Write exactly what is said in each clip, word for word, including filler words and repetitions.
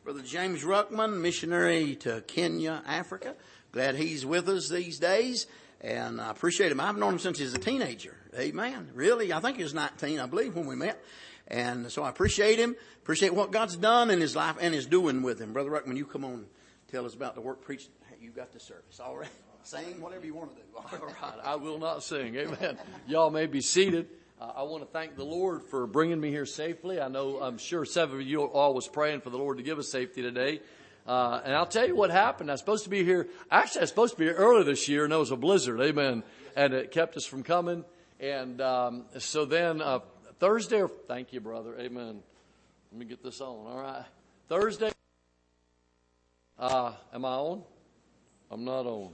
Brother James Ruckman, missionary to Kenya, Africa. Glad he's with us these days, and I appreciate him. I've known him since he was a teenager. Amen. Really, I think he was nineteen, I believe, when we met. And so I appreciate him, appreciate what God's done in his life and is doing with him. Brother Ruckman, you come on and tell us about the work preached. You got the service. All right. Sing whatever you want to do. All right. I will not sing. Amen. Y'all may be seated. Uh, I want to thank the Lord for bringing me here safely. I know, I'm sure seven of you all was praying for the Lord to give us safety today. Uh, and I'll tell you what happened. I was supposed to be here. Actually, I was supposed to be here earlier this year, and there was a blizzard. Amen. And it kept us from coming. And um, so then uh, Thursday, thank you, brother. Amen. Let me get this on. All right. Thursday. Uh, am I on? I'm not on.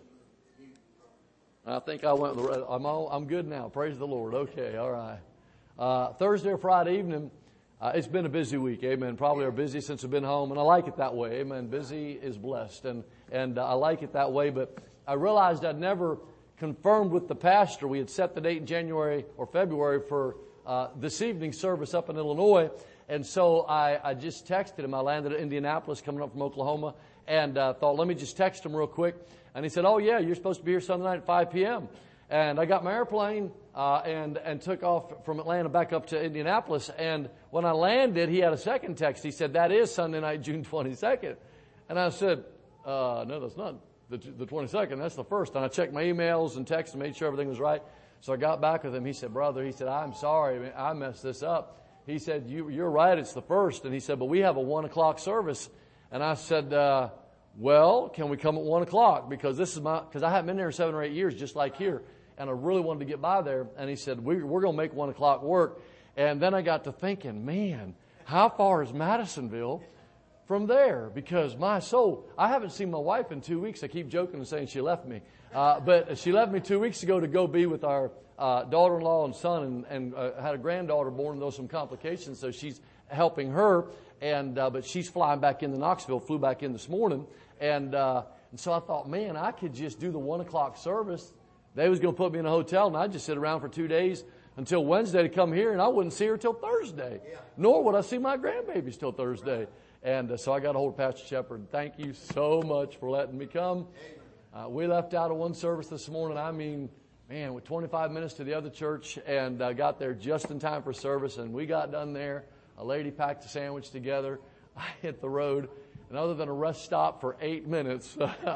I think I went, I'm all, I'm good now. Praise the Lord. Okay. All right. Uh, Thursday or Friday evening, uh, it's been a busy week. Amen. Probably our busiest since we've been home. And I like it that way. Amen. Busy is blessed. And, and uh, I like it that way. But I realized I'd never confirmed with the pastor. We had set the date in January or February for, uh, this evening service up in Illinois. And so I, I just texted him. I landed at Indianapolis coming up from Oklahoma and, uh, thought, let me just text him real quick. And he said, oh, yeah, you're supposed to be here Sunday night at five p.m. And I got my airplane uh, and and took off from Atlanta back up to Indianapolis. And when I landed, he had a second text. He said, that is Sunday night, June twenty-second. And I said, uh, no, that's not the, the twenty-second. That's the first. And I checked my emails and texts and made sure everything was right. So I got back with him. He said, brother, he said, I'm sorry. I messed this up. He said, you, you're right. It's the first. And he said, but we have a one o'clock service. And I said, uh, well, can we come at one o'clock? Because this is my, because I haven't been there seven or eight years, just like here. And I really wanted to get by there. And he said, we, we're going to make one o'clock work. And then I got to thinking, man, how far is Madisonville from there? Because my soul, I haven't seen my wife in two weeks. I keep joking and saying she left me. Uh, but she left me two weeks ago to go be with our uh, daughter-in-law and son, and, and uh, had a granddaughter born, though some complications. So she's helping her. And, uh, but she's flying back into Knoxville, flew back in this morning. And, uh, and so I thought, man, I could just do the one o'clock service. They was going to put me in a hotel and I'd just sit around for two days until Wednesday to come here, and I wouldn't see her till Thursday. Yeah. Nor would I see my grandbabies till Thursday. And uh, so I got a hold of Pastor Shepard. Thank you so much for letting me come. Uh, we left out of one service this morning. I mean, man, with twenty-five minutes to the other church, and uh, got there just in time for service. And we got done there. A lady packed a sandwich together. I hit the road, and other than a rest stop for eight minutes,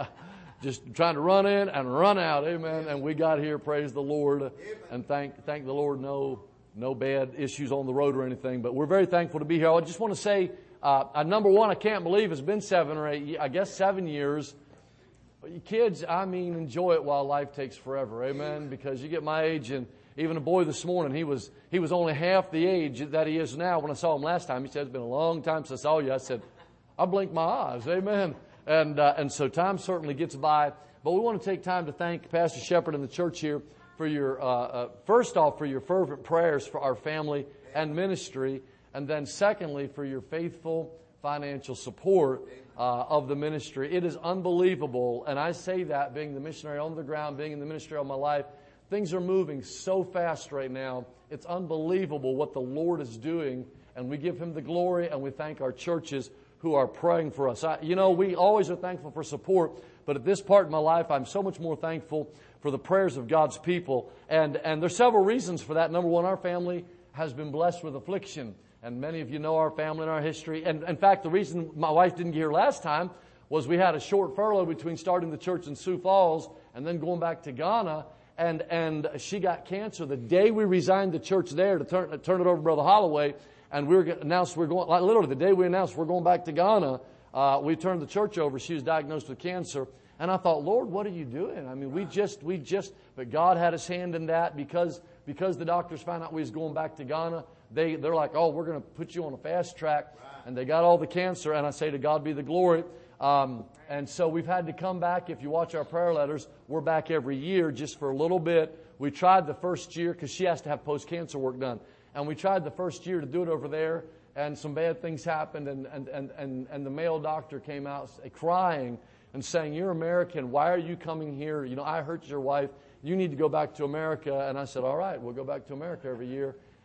just trying to run in and run out. Amen. And we got here, praise the Lord, and thank thank the Lord. No no bad issues on the road or anything, but we're very thankful to be here. I just want to say, uh, number one, I can't believe it's been seven or eight, I guess seven years. But you kids, I mean, enjoy it while life takes forever. Amen. Because you get my age, and even a boy this morning, he was he was only half the age that he is now. When I saw him last time, he said, it's been a long time since I saw you. I said, I blinked my eyes. Amen. And uh, and so time certainly gets by. But we want to take time to thank Pastor Shepard and the church here for your, uh, uh, first off, for your fervent prayers for our family and ministry. And then secondly, for your faithful financial support uh, of the ministry. It is unbelievable. And I say that being the missionary on the ground, being in the ministry all my life. Things are moving so fast right now. It's unbelievable what the Lord is doing. And we give Him the glory, and we thank our churches who are praying for us. I, you know, we always are thankful for support, but at this part of my life, I'm so much more thankful for the prayers of God's people. And, and there's several reasons for that. Number one, our family has been blessed with affliction. And many of you know our family and our history. And in fact, the reason my wife didn't get here last time was we had a short furlough between starting the church in Sioux Falls and then going back to Ghana. And, and she got cancer the day we resigned the church there to turn, to turn it over to Brother Holloway. And we were announced we're going, like literally the day we announced we're going back to Ghana, uh, we turned the church over. She was diagnosed with cancer. And I thought, Lord, what are you doing? I mean, we just, we just, but God had His hand in that because, because the doctors found out we was going back to Ghana. They, they're like, oh, we're going to put you on a fast track. And they got all the cancer. And I say to God be the glory. Um, and so we've had to come back. If you watch our prayer letters, we're back every year just for a little bit. We tried the first year because she has to have post-cancer work done. And we tried the first year to do it over there, and some bad things happened, and, and, and, and, and the male doctor came out crying and saying, you're American. Why are you coming here? You know, I hurt your wife. You need to go back to America. And I said, all right, we'll go back to America every year.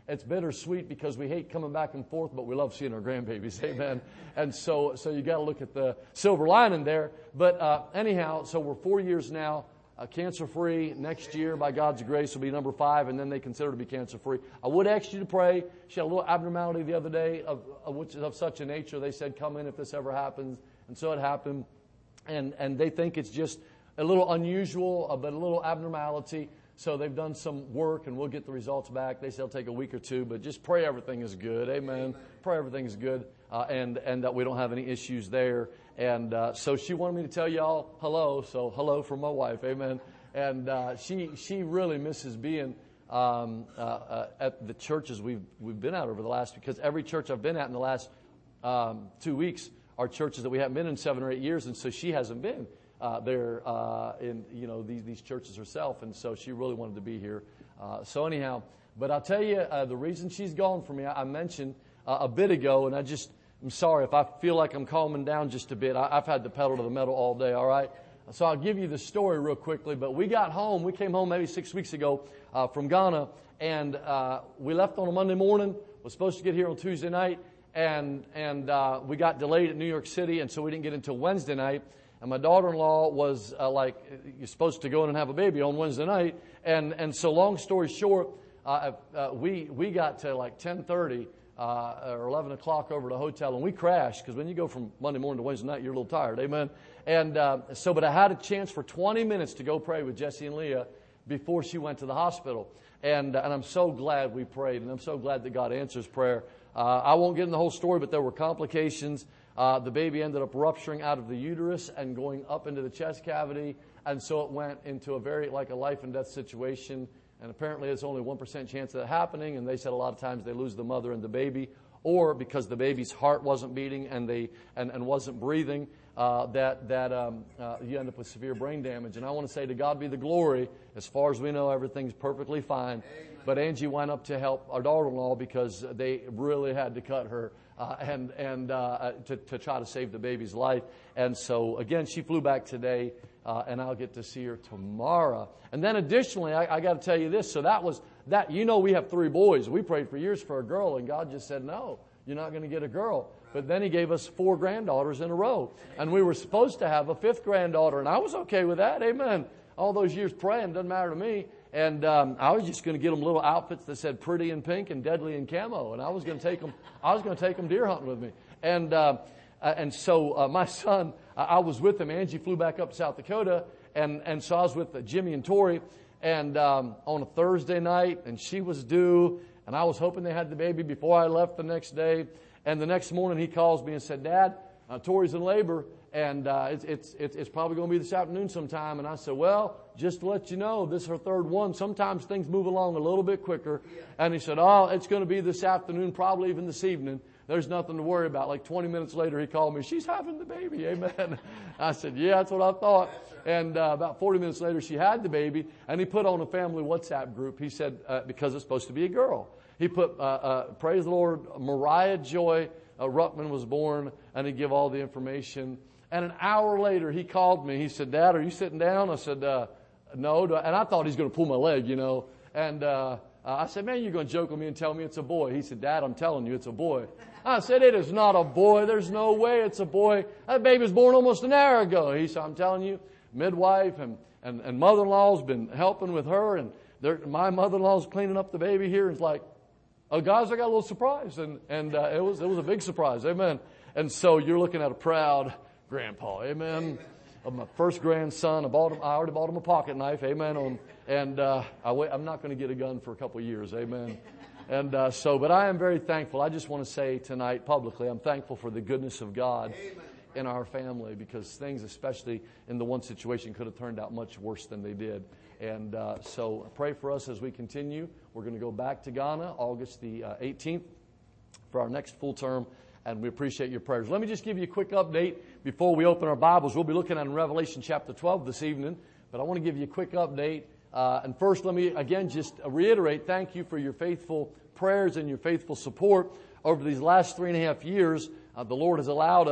it's bittersweet because we hate coming back and forth, but we love seeing our grandbabies. Amen. And so, so you got to look at the silver lining there. But uh, anyhow, so we're four years now. Uh, cancer-free. Next year, by God's grace, will be number five, and then they consider to be cancer-free. I would ask you to pray. She had a little abnormality the other day, of, of which is of such a nature. They said, come in if this ever happens. And so it happened. And and they think it's just a little unusual, uh, but a little abnormality. So they've done some work, and we'll get the results back. They say it'll take a week or two, but just pray everything is good. Amen. Amen. Pray everything is good, uh, and and that we don't have any issues there. And uh, so she wanted me to tell y'all hello. So hello from my wife. Amen. And uh, she she really misses being um, uh, uh, at the churches we've we've been at over the last, because every church I've been at in the last um, two weeks are churches that we haven't been in seven or eight years, and so she hasn't been uh, there uh, in you know these these churches herself, and so she really wanted to be here. Uh, so anyhow, but I'll tell you uh, the reason she's gone from me. I, I mentioned uh, a bit ago, and I just. I'm sorry if I feel like I'm calming down just a bit. I, I've had the pedal to the metal all day, all right? So I'll give you the story real quickly. But we got home. We came home maybe six weeks ago uh, from Ghana, and uh, we left on a Monday morning. Was supposed to get here on Tuesday night, and and uh, we got delayed at New York City, and so we didn't get until Wednesday night. And my daughter-in-law was uh, like, you're supposed to go in and have a baby on Wednesday night. And and so long story short, uh, uh, we we got to like ten thirty. Uh, or eleven o'clock over to the hotel, and we crashed, because when you go from Monday morning to Wednesday night, you're a little tired. Amen. And uh, so, but I had a chance for twenty minutes to go pray with Jesse and Leah before she went to the hospital. And, uh, and I'm so glad we prayed, and I'm so glad that God answers prayer. Uh, I won't get into the whole story, but there were complications. Uh, the baby ended up rupturing out of the uterus and going up into the chest cavity. And so it went into a very, like a life and death situation. And apparently there's only one percent chance of that happening. And they said a lot of times they lose the mother and the baby, or because the baby's heart wasn't beating and they and, and wasn't breathing, uh, that that um, uh, you end up with severe brain damage. And I want to say to God be the glory. As far as we know, everything's perfectly fine. Amen. But Angie went up to help our daughter-in-law because they really had to cut her uh, and and uh, to, to try to save the baby's life. And so again, she flew back today. Uh, and I'll get to see her tomorrow. And then additionally, I, I got to tell you this. So that was that. You know, we have three boys. We prayed for years for a girl, and God just said, "No, you're not going to get a girl." But then He gave us four granddaughters in a row, and we were supposed to have a fifth granddaughter, and I was okay with that. Amen. All those years praying doesn't matter to me. And um, I was just going to get them little outfits that said "pretty in pink" and "deadly in camo," and I was going to take them. I was going to take them deer hunting with me, and. Uh, Uh, and so uh, my son, uh, I was with him. Angie flew back up to South Dakota, and, and so I was with uh, Jimmy and Tori, and um, on a Thursday night, and she was due, and I was hoping they had the baby before I left the next day. And the next morning he calls me and said, "Dad, uh, Tori's in labor, and uh, it's, it's it's it's probably going to be this afternoon sometime." And I said, "Well, just to let you know, this is her third one. Sometimes things move along a little bit quicker." And he said, "Oh, it's going to be this afternoon, probably even this evening. There's nothing to worry about." Like twenty minutes later, he called me. "She's having the baby." Amen. I said, "Yeah, that's what I thought." And uh, about forty minutes later, she had the baby. And he put on a family WhatsApp group. He said, uh, because it's supposed to be a girl. He put, uh, uh, praise the Lord, Mariah Joy uh, Ruckman was born. And he gave all the information. And an hour later, he called me. He said, "Dad, are you sitting down?" I said, uh, "No." And I thought he's going to pull my leg, you know. And uh, I said, "Man, you're going to joke with me and tell me it's a boy." He said, "Dad, I'm telling you, it's a boy." I said, "It is not a boy. There's no way it's a boy. That baby was born almost an hour ago." He said, "I'm telling you, midwife and, and, and mother-in-law's been helping with her, and my mother-in-law's cleaning up the baby here." And it's like, oh, guys, I got a little surprise. And, and uh, it was it was a big surprise. Amen. And so you're looking at a proud grandpa. Amen. Amen. Of my first grandson. I bought him, I already bought him a pocket knife. Amen. On, and uh, I wait, I'm not going to get a gun for a couple of years. Amen. And uh, so, but I am very thankful. I just want to say tonight publicly, I'm thankful for the goodness of God Amen. In our family, because things, especially in the one situation, could have turned out much worse than they did. And uh, so pray for us as we continue. We're going to go back to Ghana August the uh, eighteenth for our next full term, and we appreciate your prayers. Let me just give you a quick update before we open our Bibles. We'll be looking at Revelation chapter twelve this evening, but I want to give you a quick update. Uh, and first, let me again just reiterate, thank you for your faithful prayers and your faithful support over these last three and a half years. Uh, the Lord has allowed us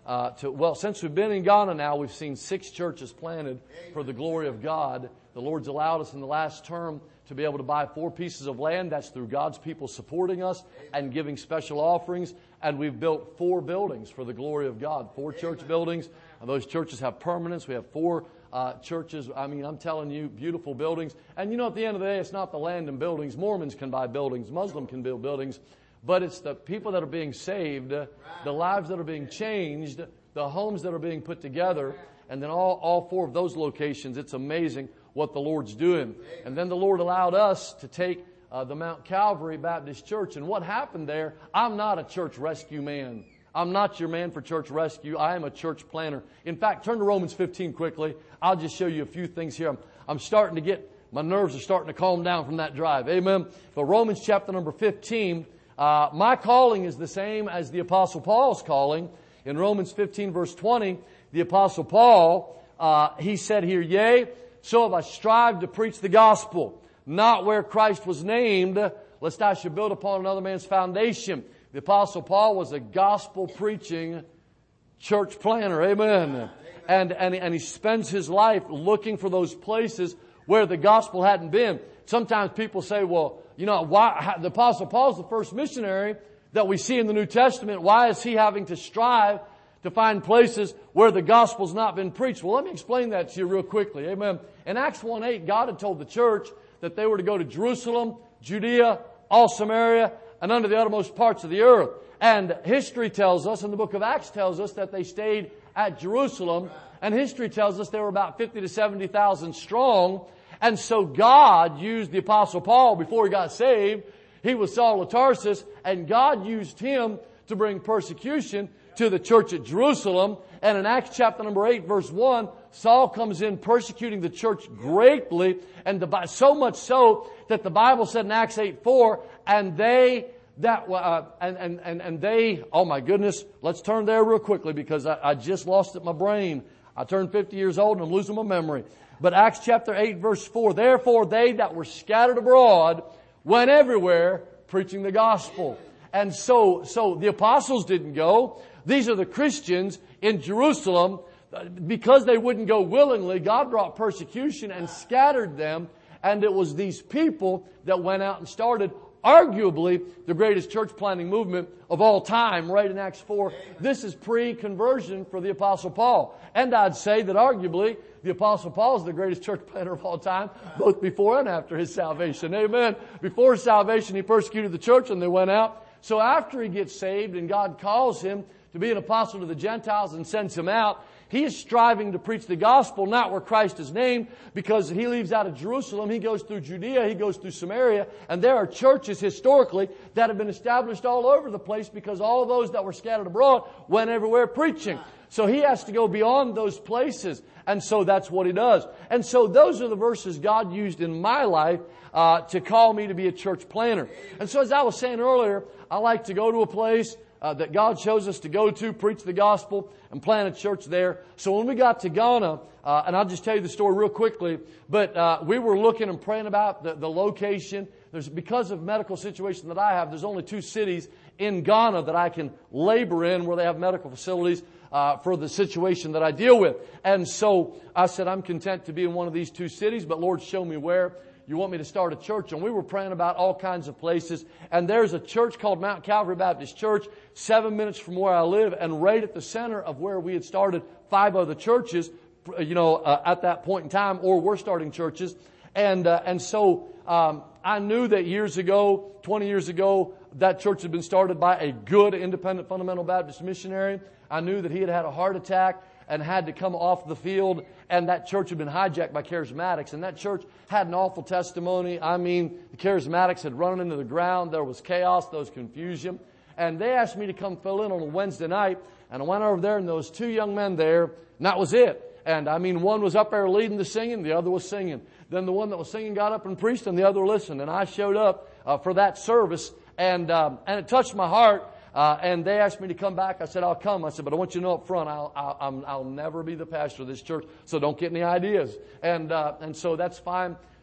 uh, to, well, since we've been in Ghana now, we've seen six churches planted for the glory of God. The Lord's allowed us in the last term to be able to buy four pieces of land. That's through God's people supporting us and giving special offerings. And we've built four buildings for the glory of God, four church buildings. And those churches have permanence. We have four uh, churches. I mean, I'm telling you, beautiful buildings. And you know, at the end of the day, it's not the land and buildings. Mormons can buy buildings. Muslim can build buildings. But it's the people that are being saved, the lives that are being changed, the homes that are being put together. And then all, all four of those locations, it's amazing what the Lord's doing. And then the Lord allowed us to take uh, the Mount Calvary Baptist Church. And what happened there, I'm not a church rescue man. I'm not your man for church rescue. I am a church planner. In fact, turn to Romans fifteen quickly. I'll just show you a few things here. I'm, I'm starting to get, my nerves are starting to calm down from that drive. Amen. But Romans chapter number fifteen, uh, my calling is the same as the Apostle Paul's calling. In Romans fifteen verse twenty, the Apostle Paul, uh, he said here, yea, so have I strived to preach the gospel, not where Christ was named, lest I should build upon another man's foundation. The Apostle Paul was a gospel-preaching church planner. Amen. And, and, and he spends his life looking for those places where the gospel hadn't been. Sometimes people say, well, you know, why, the Apostle Paul's the first missionary that we see in the New Testament. Why is he having to strive to find places where the gospel's not been preached? Well, let me explain that to you real quickly. Amen. In Acts one eight, God had told the church that they were to go to Jerusalem, Judea, all Samaria, and unto the uttermost parts of the earth. And history tells us, and the book of Acts tells us, that they stayed at Jerusalem. And history tells us they were about fifty to seventy thousand strong. And so God used the Apostle Paul before he got saved. He was Saul of Tarsus, and God used him to bring persecution to the church at Jerusalem. And in Acts chapter number eight, verse one, Saul comes in persecuting the church greatly, and the, so much so that the Bible said in Acts eight four, and they that uh, and, and and and they, oh my goodness, let's turn there real quickly because I, I just lost it in my brain. I turned fifty years old and I'm losing my memory. But Acts chapter eight, verse four, therefore they that were scattered abroad went everywhere preaching the gospel. And so, so the apostles didn't go. These are the Christians in Jerusalem. Because they wouldn't go willingly, God brought persecution and scattered them. And it was these people that went out and started arguably the greatest church planting movement of all time, right in Acts four. This is pre-conversion for the Apostle Paul. And I'd say that arguably the Apostle Paul is the greatest church planter of all time, both before and after his salvation. Amen. Before his salvation, he persecuted the church and they went out. So after he gets saved and God calls him to be an apostle to the Gentiles and sends him out, he is striving to preach the gospel, not where Christ is named, because he leaves out of Jerusalem. He goes through Judea. He goes through Samaria. And there are churches historically that have been established all over the place because all those that were scattered abroad went everywhere preaching. So he has to go beyond those places. And so that's what he does. And so those are the verses God used in my life uh, to call me to be a church planner. And so as I was saying earlier, I like to go to a place Uh, that God chose us to go to, preach the gospel, and plant a church there. So when we got to Ghana, uh, and I'll just tell you the story real quickly, but uh, we were looking and praying about the, the location. There's, because of medical situation that I have, there's only two cities in Ghana that I can labor in where they have medical facilities uh, for the situation that I deal with. And so I said, I'm content to be in one of these two cities, but Lord, show me where you want me to start a church. And we were praying about all kinds of places. And there's a church called Mount Calvary Baptist Church, seven minutes from where I live, and right at the center of where we had started five other churches, you know, uh, at that point in time, or we're starting churches. And, uh, and so, um, I knew that years ago, twenty years ago, that church had been started by a good independent fundamental Baptist missionary. I knew that he had had a heart attack and had to come off the field, and that church had been hijacked by charismatics, and that church had an awful testimony. I mean, the charismatics had run into the ground. There was chaos. There was confusion. And they asked me to come fill in on a Wednesday night, and I went over there, and there was two young men there, and that was it. And I mean, one was up there leading the singing, the other was singing. Then the one that was singing got up and preached, and the other listened. And I showed up uh, for that service, and um, and it touched my heart. Uh, and they asked me to come back. I said, I'll come. I said, but I want you to know up front, I'll, I'll, I'm, I'll never be the pastor of this church, so don't get any ideas. And, uh, and so that's fine.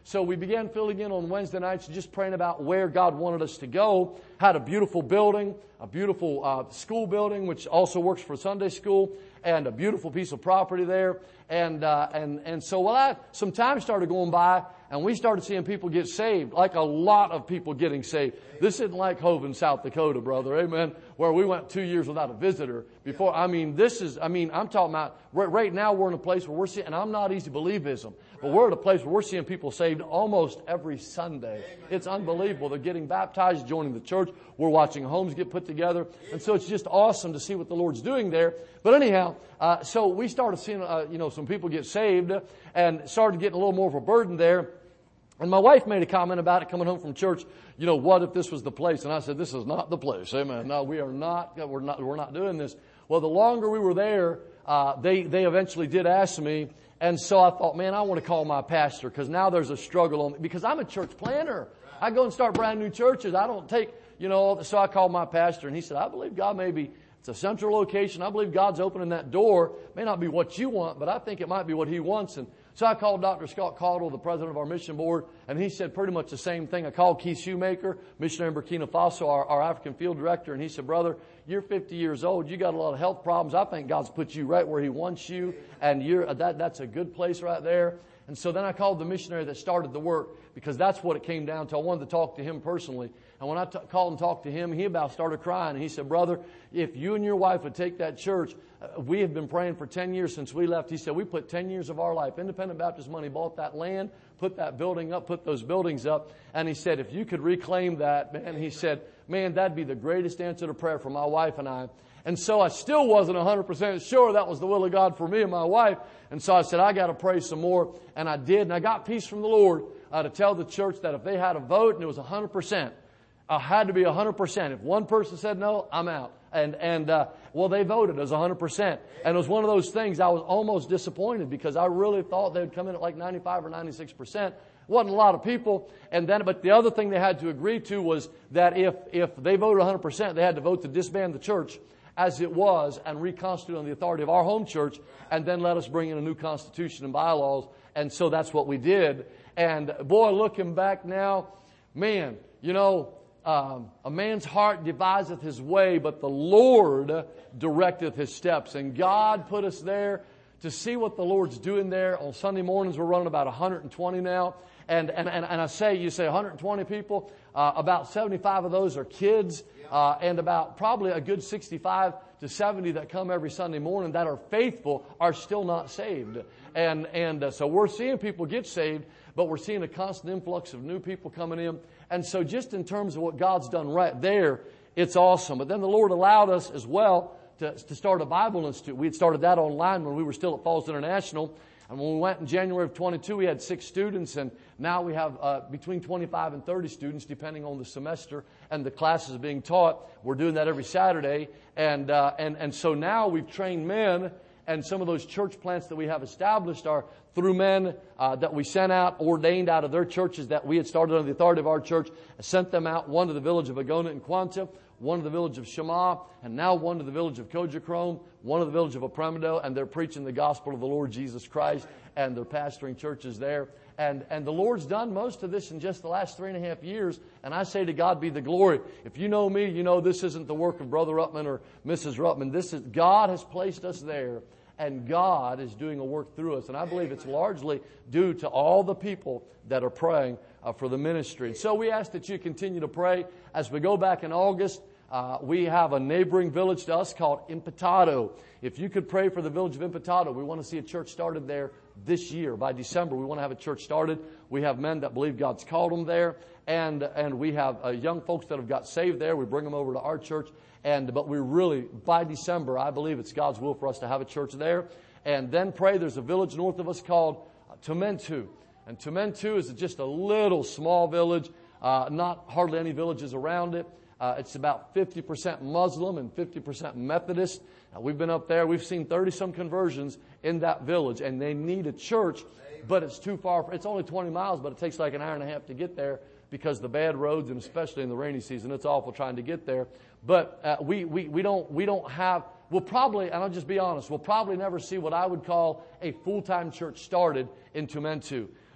So we began filling in on Wednesday nights, just praying about where God wanted us to go. Had a beautiful building, a beautiful uh, school building, which also works for Sunday school, and a beautiful piece of property there. And uh, and and so well, I, some time started going by, and we started seeing people get saved, like a lot of people getting saved. This isn't like Hovind, South Dakota, brother, amen, where we went two years without a visitor before. I mean, this is, I mean, I'm talking about, right, right now we're in a place where we're seeing, and I'm not easy believism, but we're at a place where we're seeing people saved almost every Sunday. It's unbelievable. They're getting baptized, joining the church. We're watching homes get put together. And so it's just awesome to see what the Lord's doing there. But anyhow, uh, so we started seeing, uh, you know, some people get saved and started getting a little more of a burden there. And my wife made a comment about it coming home from church. You know, what if this was the place? And I said, this is not the place. Amen. No, we are not, we're not, we're not doing this. Well, the longer we were there, uh, they, they eventually did ask me. And so I thought, man, I want to call my pastor because now there's a struggle on me because I'm a church planner. I go and start brand new churches. I don't take, you know, so I called my pastor and he said, I believe God maybe it's a central location. I believe God's opening that door. It may not be what you want, but I think it might be what He wants. And so I called Doctor Scott Caudle, the president of our mission board, and he said pretty much the same thing. I called Keith Shoemaker, missionary in Burkina Faso, our, our African field director, and he said, brother, you're fifty years old. You got a lot of health problems. I think God's put you right where He wants you, and you're that that's a good place right there. And so then I called the missionary that started the work because that's what it came down to. I wanted to talk to him personally. And when I t- called and talked to him, he about started crying. And he said, brother, if you and your wife would take that church, uh, we have been praying for ten years since we left. He said, we put ten years of our life. Independent Baptist money bought that land, put that building up, put those buildings up. And he said, if you could reclaim that, man, he said, man, that'd be the greatest answer to prayer for my wife and I. And so I still wasn't one hundred percent sure that was the will of God for me and my wife. And so I said, I got to pray some more. And I did. And I got peace from the Lord uh, to tell the church that if they had a vote and it was one hundred percent, I had to be one hundred percent. If one person said no, I'm out. And, and, uh, well, they voted as one hundred percent. And it was one of those things I was almost disappointed because I really thought they would come in at like ninety-five or ninety-six percent. Wasn't a lot of people. And then, but the other thing they had to agree to was that if, if they voted one hundred percent, they had to vote to disband the church as it was and reconstitute on the authority of our home church and then let us bring in a new constitution and bylaws. And so that's what we did. And boy, looking back now, man, you know, um, a man's heart deviseth his way, but the Lord directeth his steps. And God put us there to see what the Lord's doing there. On Sunday mornings, we're running about one hundred twenty now. And, and, and, and I say, you say one hundred twenty people, uh, about seventy-five of those are kids, uh, and about probably a good sixty-five to seventy that come every Sunday morning that are faithful are still not saved. And, and uh, so we're seeing people get saved, but we're seeing a constant influx of new people coming in. And so just in terms of what God's done right there, it's awesome. But then the Lord allowed us as well to, to start a Bible Institute. We had started that online when we were still at Falls International. And when we went in January of twenty-two, we had six students, and now we have uh, between twenty-five and thirty students, depending on the semester and the classes being taught. We're doing that every Saturday, and uh, and and so now we've trained men, and some of those church plants that we have established are through men uh, that we sent out, ordained out of their churches that we had started under the authority of our church, sent them out, one to the village of Agona and Quanta, one to the village of Shema, and now one to the village of Kojachrome, one to the village of Apremido, and they're preaching the gospel of the Lord Jesus Christ, and they're pastoring churches there. And, and the Lord's done most of this in just the last three and a half years, and I say to God be the glory. If you know me, you know this isn't the work of Brother Ruttman or Missus Ruttman. This is, God has placed us there, and God is doing a work through us. And I believe it's largely due to all the people that are praying uh, for the ministry. So we ask that you continue to pray. As we go back in August, Uh, we have a neighboring village to us called Impetado. If you could pray for the village of Impetado, we want to see a church started there this year. By December, we want to have a church started. We have men that believe God's called them there, and and we have uh, young folks that have got saved there. We bring them over to our church, and but we really, by December, I believe it's God's will for us to have a church there. And then pray, there's a village north of us called uh, Tumentu. And Tumentu is just a little small village, uh, not hardly any villages around it. Uh, it's about fifty percent Muslim and fifty percent Methodist. Uh, we've been up there. We've seen thirty-some conversions in that village, and they need a church, but it's too far. It's only twenty miles, but it takes like an hour and a half to get there because the bad roads, and especially in the rainy season, it's awful trying to get there. But uh, we, we, we don't we don't have, we'll probably, and I'll just be honest, we'll probably never see what I would call a full-time church started in Tumentu.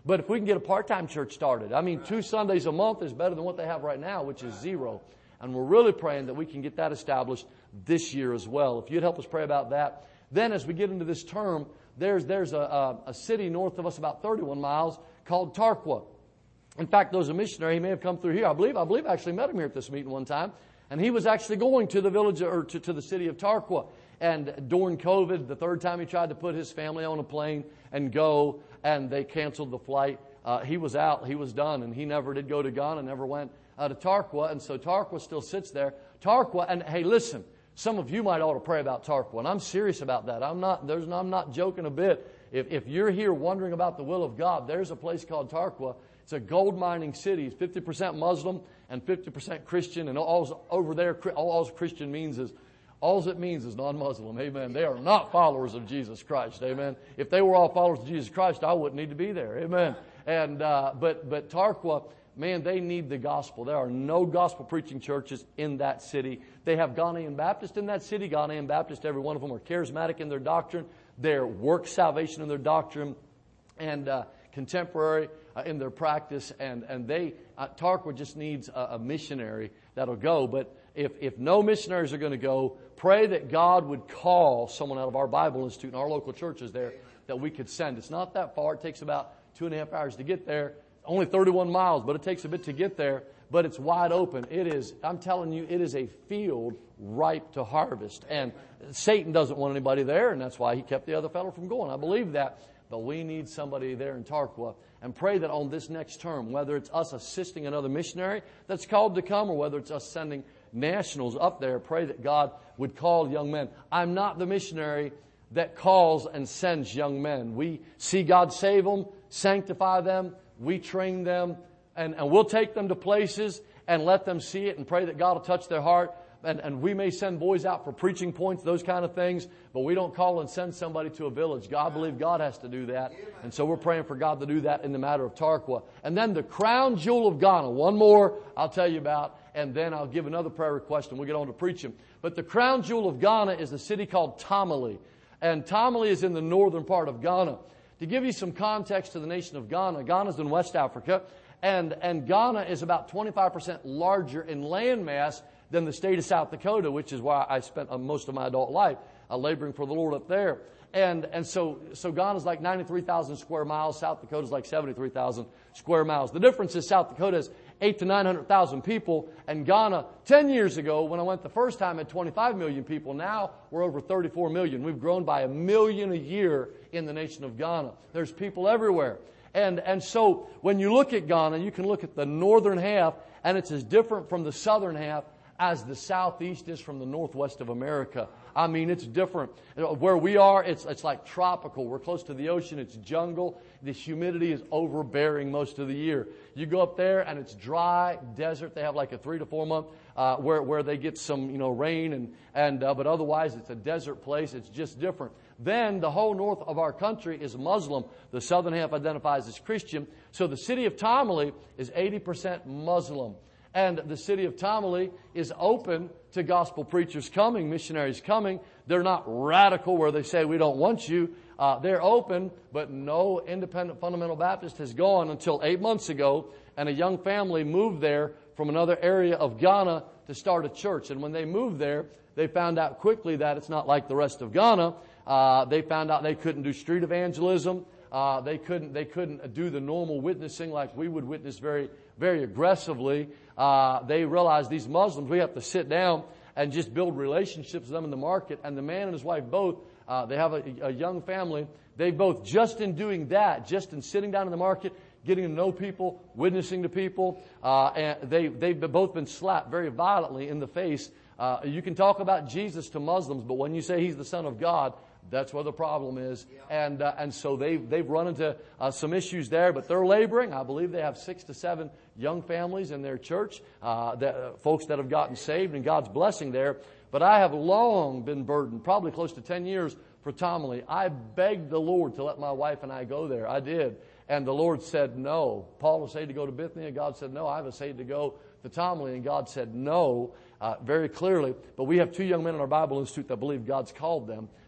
But if we can get a part-time church started, I mean, two Sundays a month is better than what they have right now, which is zero. And we're really praying that we can get that established this year as well. If you'd help us pray about that. Then as we get into this term, there's, there's a, a, a city north of us about thirty-one miles called Tarqua. In fact, there was a missionary, he may have come through here. I believe, I believe I actually met him here at this meeting one time. And he was actually going to the village, or to, to the city of Tarqua. And during COVID, the third time he tried to put his family on a plane and go, and they canceled the flight. Uh, he was out, he was done, and he never did go to Ghana, never went uh, to Tarqua. And so Tarqua still sits there. Tarqua, and hey, listen, some of you might ought to pray about Tarqua, and I'm serious about that. I'm not, there's, I'm not joking a bit. If, if you're here wondering about the will of God, there's a place called Tarqua. It's a gold mining city. It's fifty percent Muslim and fifty percent Christian. And all over there, all Christian means is, all it means is non-Muslim. Amen. They are not followers of Jesus Christ. Amen. If they were all followers of Jesus Christ, I wouldn't need to be there. Amen. And, uh, but, but Tarqua, man, they need the gospel. There are no gospel preaching churches in that city. They have Ghanaian Baptist in that city. Ghanaian Baptist, every one of them are charismatic in their doctrine. They're work salvation in their doctrine. And, uh, contemporary uh, in their practice, and and they uh, Tarqua just needs a, a missionary that'll go. But if if no missionaries are going to go, pray that God would call someone out of our Bible Institute and our local churches there that we could send. It's not that far. It takes about two and a half hours to get there. Only thirty-one miles, but it takes a bit to get there. But it's wide open. It is. I'm telling you, it is a field ripe to harvest. And Satan doesn't want anybody there, and that's why he kept the other fellow from going. I believe that. But we need somebody there in Tarqua, and pray that on this next term, whether it's us assisting another missionary that's called to come, or whether it's us sending nationals up there, pray that God would call young men. I'm not the missionary that calls and sends young men. We see God save them, sanctify them, we train them, and, and we'll take them to places and let them see it and pray that God will touch their heart. And, and we may send boys out for preaching points, those kind of things, but we don't call and send somebody to a village. God, I believe God has to do that. And so we're praying for God to do that in the matter of Tarqua. And then the crown jewel of Ghana, one more I'll tell you about, and then I'll give another prayer request and we'll get on to preaching. But the crown jewel of Ghana is a city called Tamale. And Tamale is in the northern part of Ghana. To give you some context to the nation of Ghana, Ghana's in West Africa, and, and Ghana is about twenty-five percent larger in land mass than the state of South Dakota, which is why I spent uh, most of my adult life uh, laboring for the Lord up there. And and so so Ghana's like ninety-three thousand square miles. South Dakota's like seventy-three thousand square miles. The difference is South Dakota is eight to nine hundred thousand people, and Ghana ten years ago, when I went the first time, had twenty-five million people. Now we're over thirty-four million. We've grown by a million a year in the nation of Ghana. There's people everywhere. And and so when you look at Ghana, you can look at the northern half, and it's as different from the southern half as the southeast is from the northwest of America. I mean, it's different. Where we are, it's it's like tropical. We're close to the ocean. It's jungle. The humidity is overbearing most of the year. You go up there and it's dry desert. They have like a three to four month uh, where where they get some you know rain and and uh, but otherwise it's a desert place. It's just different. Then the whole north of our country is Muslim. The southern half identifies as Christian. So the city of Tamale is eighty percent Muslim. And the city of Tamale is open to gospel preachers coming, missionaries coming. They're not radical where they say, we don't want you. Uh, they're open, but no independent fundamental Baptist has gone until eight months ago. And a young family moved there from another area of Ghana to start a church. And when they moved there, they found out quickly that it's not like the rest of Ghana. Uh, they found out they couldn't do street evangelism. Uh, they couldn't, they couldn't do the normal witnessing like we would witness very, very aggressively. Uh, they realized these Muslims, we have to sit down and just build relationships with them in the market. And the man and his wife both, uh, they have a, a young family. They both, just in doing that, just in sitting down in the market, getting to know people, witnessing to people, uh, and they, they've both been slapped very violently in the face. Uh, you can talk about Jesus to Muslims, but when you say He's the Son of God, that's where the problem is. And uh, and so they've, they've run into uh, some issues there, but they're laboring. I believe they have six to seven young families in their church, uh, that, uh, folks that have gotten saved and God's blessing there. But I have long been burdened, probably close to ten years for Tamale. I begged the Lord to let my wife and I go there. I did. And the Lord said no. Paul was saved to go to Bithynia. God said no. I was saved to go to Tamale. And God said no, uh, very clearly. But we have two young men in our Bible Institute that believe God's called them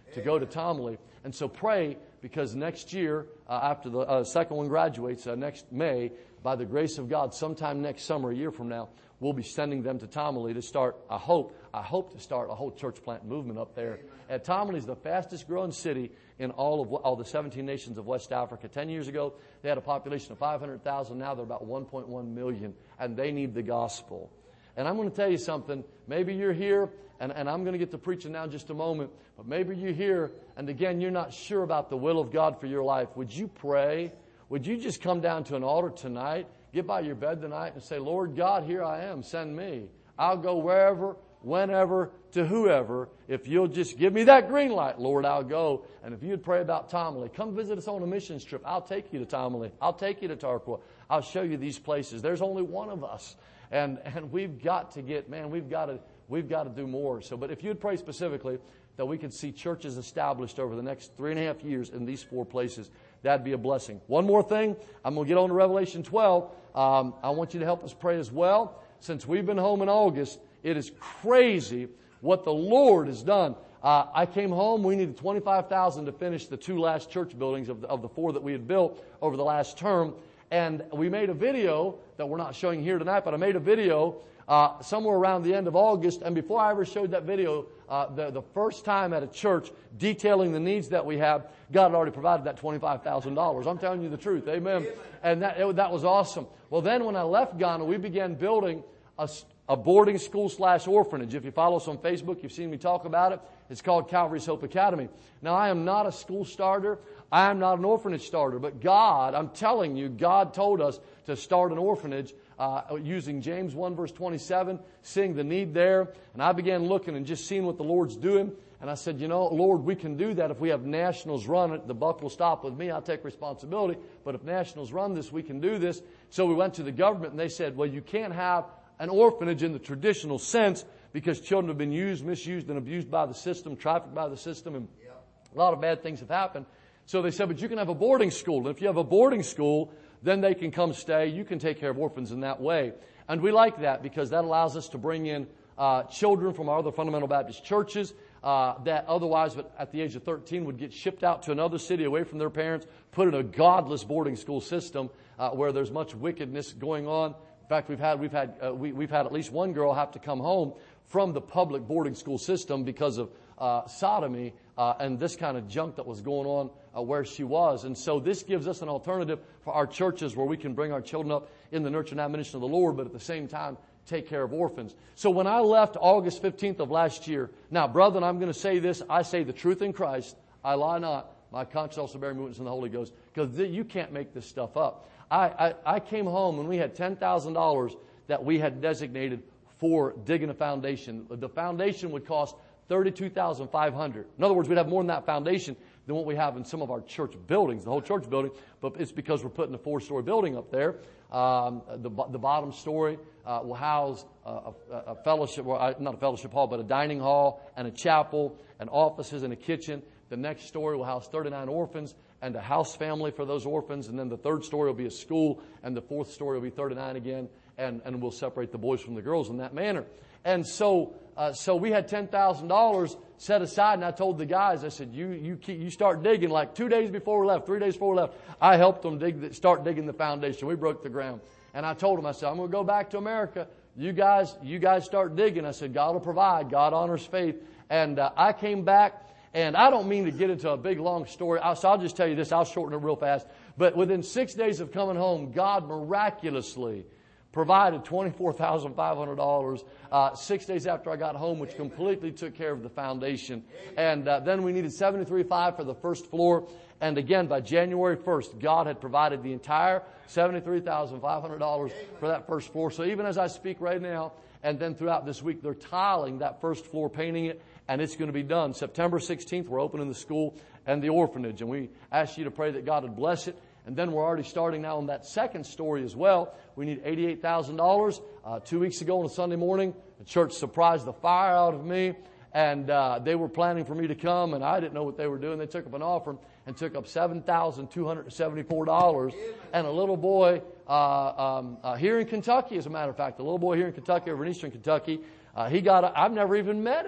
to go to Tomley. And so pray, because next year, uh, after the uh, second one graduates, uh, next May, by the grace of God, sometime next summer, a year from now, we'll be sending them to Tomley to start, I hope, I hope to start a whole church plant movement up there. And Tomley is the fastest growing city in all of all the seventeen nations of West Africa. Ten years ago, they had a population of five hundred thousand. Now they're about one point one million, and they need the gospel. And I'm going to tell you something. Maybe you're here, and, and I'm going to get to preaching now in just a moment, but maybe you're here, and again, you're not sure about the will of God for your life. Would you pray? Would you just come down to an altar tonight, get by your bed tonight, and say, Lord God, here I am, send me. I'll go wherever, whenever, to whoever. If you'll just give me that green light, Lord, I'll go. And if you'd pray about Tomley, come visit us on a missions trip. I'll take you to Tomley. I'll take you to Tarqua. I'll show you these places. There's only one of us. And and we've got to get, man, we've got to we've got to do more. So, but if you'd pray specifically that we could see churches established over the next three and a half years in these four places, that'd be a blessing. One more thing. I'm going to get on to Revelation twelve. Um, I want you to help us pray as well. Since we've been home in August, it is crazy what the Lord has done. Uh, I came home. We needed twenty-five thousand dollars to finish the two last church buildings of the, of the four that we had built over the last term. And we made a video that we're not showing here tonight, but I made a video uh, somewhere around the end of August. And before I ever showed that video, uh, the, the first time at a church detailing the needs that we have, God had already provided that twenty-five thousand dollars. I'm telling you the truth. Amen. And that, it, that was awesome. Well, then when I left Ghana, we began building a, a boarding school slash orphanage. If you follow us on Facebook, you've seen me talk about it. It's called Calvary's Hope Academy. Now, I am not a school starter. I am not an orphanage starter. But God, I'm telling you, God told us to start an orphanage uh, using James one verse twenty-seven, seeing the need there. And I began looking and just seeing what the Lord's doing. And I said, you know, Lord, we can do that if we have nationals run it. The buck will stop with me. I'll take responsibility. But if nationals run this, we can do this. So we went to the government and they said, well, you can't have an orphanage in the traditional sense because children have been used, misused, and abused by the system, trafficked by the system, and a lot of bad things have happened. So they said, but you can have a boarding school. And if you have a boarding school, then they can come stay. You can take care of orphans in that way. And we like that because that allows us to bring in uh, children from our other fundamental Baptist churches uh, that otherwise, but at the age of thirteen, would get shipped out to another city away from their parents, put in a godless boarding school system uh, where there's much wickedness going on. In fact, we've had we've had uh, we, we've had at least one girl have to come home from the public boarding school system because of uh, sodomy uh, and this kind of junk that was going on uh, where she was. And so this gives us an alternative for our churches where we can bring our children up in the nurture and admonition of the Lord, but at the same time take care of orphans. So when I left August fifteenth of last year, now, brethren, I'm going to say this. I say the truth in Christ. I lie not. My conscience also bearing witness in the Holy Ghost, because you can't make this stuff up. I, I, I came home and we had ten thousand dollars that we had designated for digging a foundation. The foundation would cost thirty-two thousand five hundred dollars. In other words, we'd have more than that foundation than what we have in some of our church buildings, the whole church building, but it's because we're putting a four-story building up there. Um, the, the bottom story uh, will house a, a, a fellowship, well, not a fellowship hall, but a dining hall and a chapel and offices and a kitchen. The next story will house thirty-nine orphans and a house family for those orphans. And then the third story will be a school, and the fourth story will be thirty-nine again. And, and we'll separate the boys from the girls in that manner. And so, uh, so we had ten thousand dollars set aside, and I told the guys, I said, you, you keep, you start digging like two days before we left, three days before we left. I helped them dig, the, start digging the foundation. We broke the ground. And I told them, I said, I'm going to go back to America. You guys, you guys start digging. I said, God will provide. God honors faith. And, uh, I came back, and I don't mean to get into a big long story. I, so I'll just tell you this. I'll shorten it real fast. But within six days of coming home, God miraculously provided twenty-four thousand five hundred dollars uh, six days after I got home, which completely took care of the foundation. And uh, then we needed seventy-three thousand five hundred dollars for the first floor. And again, by January first, God had provided the entire seventy-three thousand five hundred dollars for that first floor. So even as I speak right now, and then throughout this week, they're tiling that first floor, painting it, and it's going to be done. September sixteenth, we're opening the school and the orphanage. And we ask you to pray that God would bless it. And then we're already starting now on that second story as well. We need eighty-eight thousand dollars. Uh, two weeks ago on a Sunday morning, the church surprised the fire out of me. And uh, they were planning for me to come, and I didn't know what they were doing. They took up an offering and took up seven thousand two hundred seventy-four dollars. And a little boy uh, um, uh, here in Kentucky, as a matter of fact, a little boy here in Kentucky, over in eastern Kentucky, uh, he got a, I've never even met him.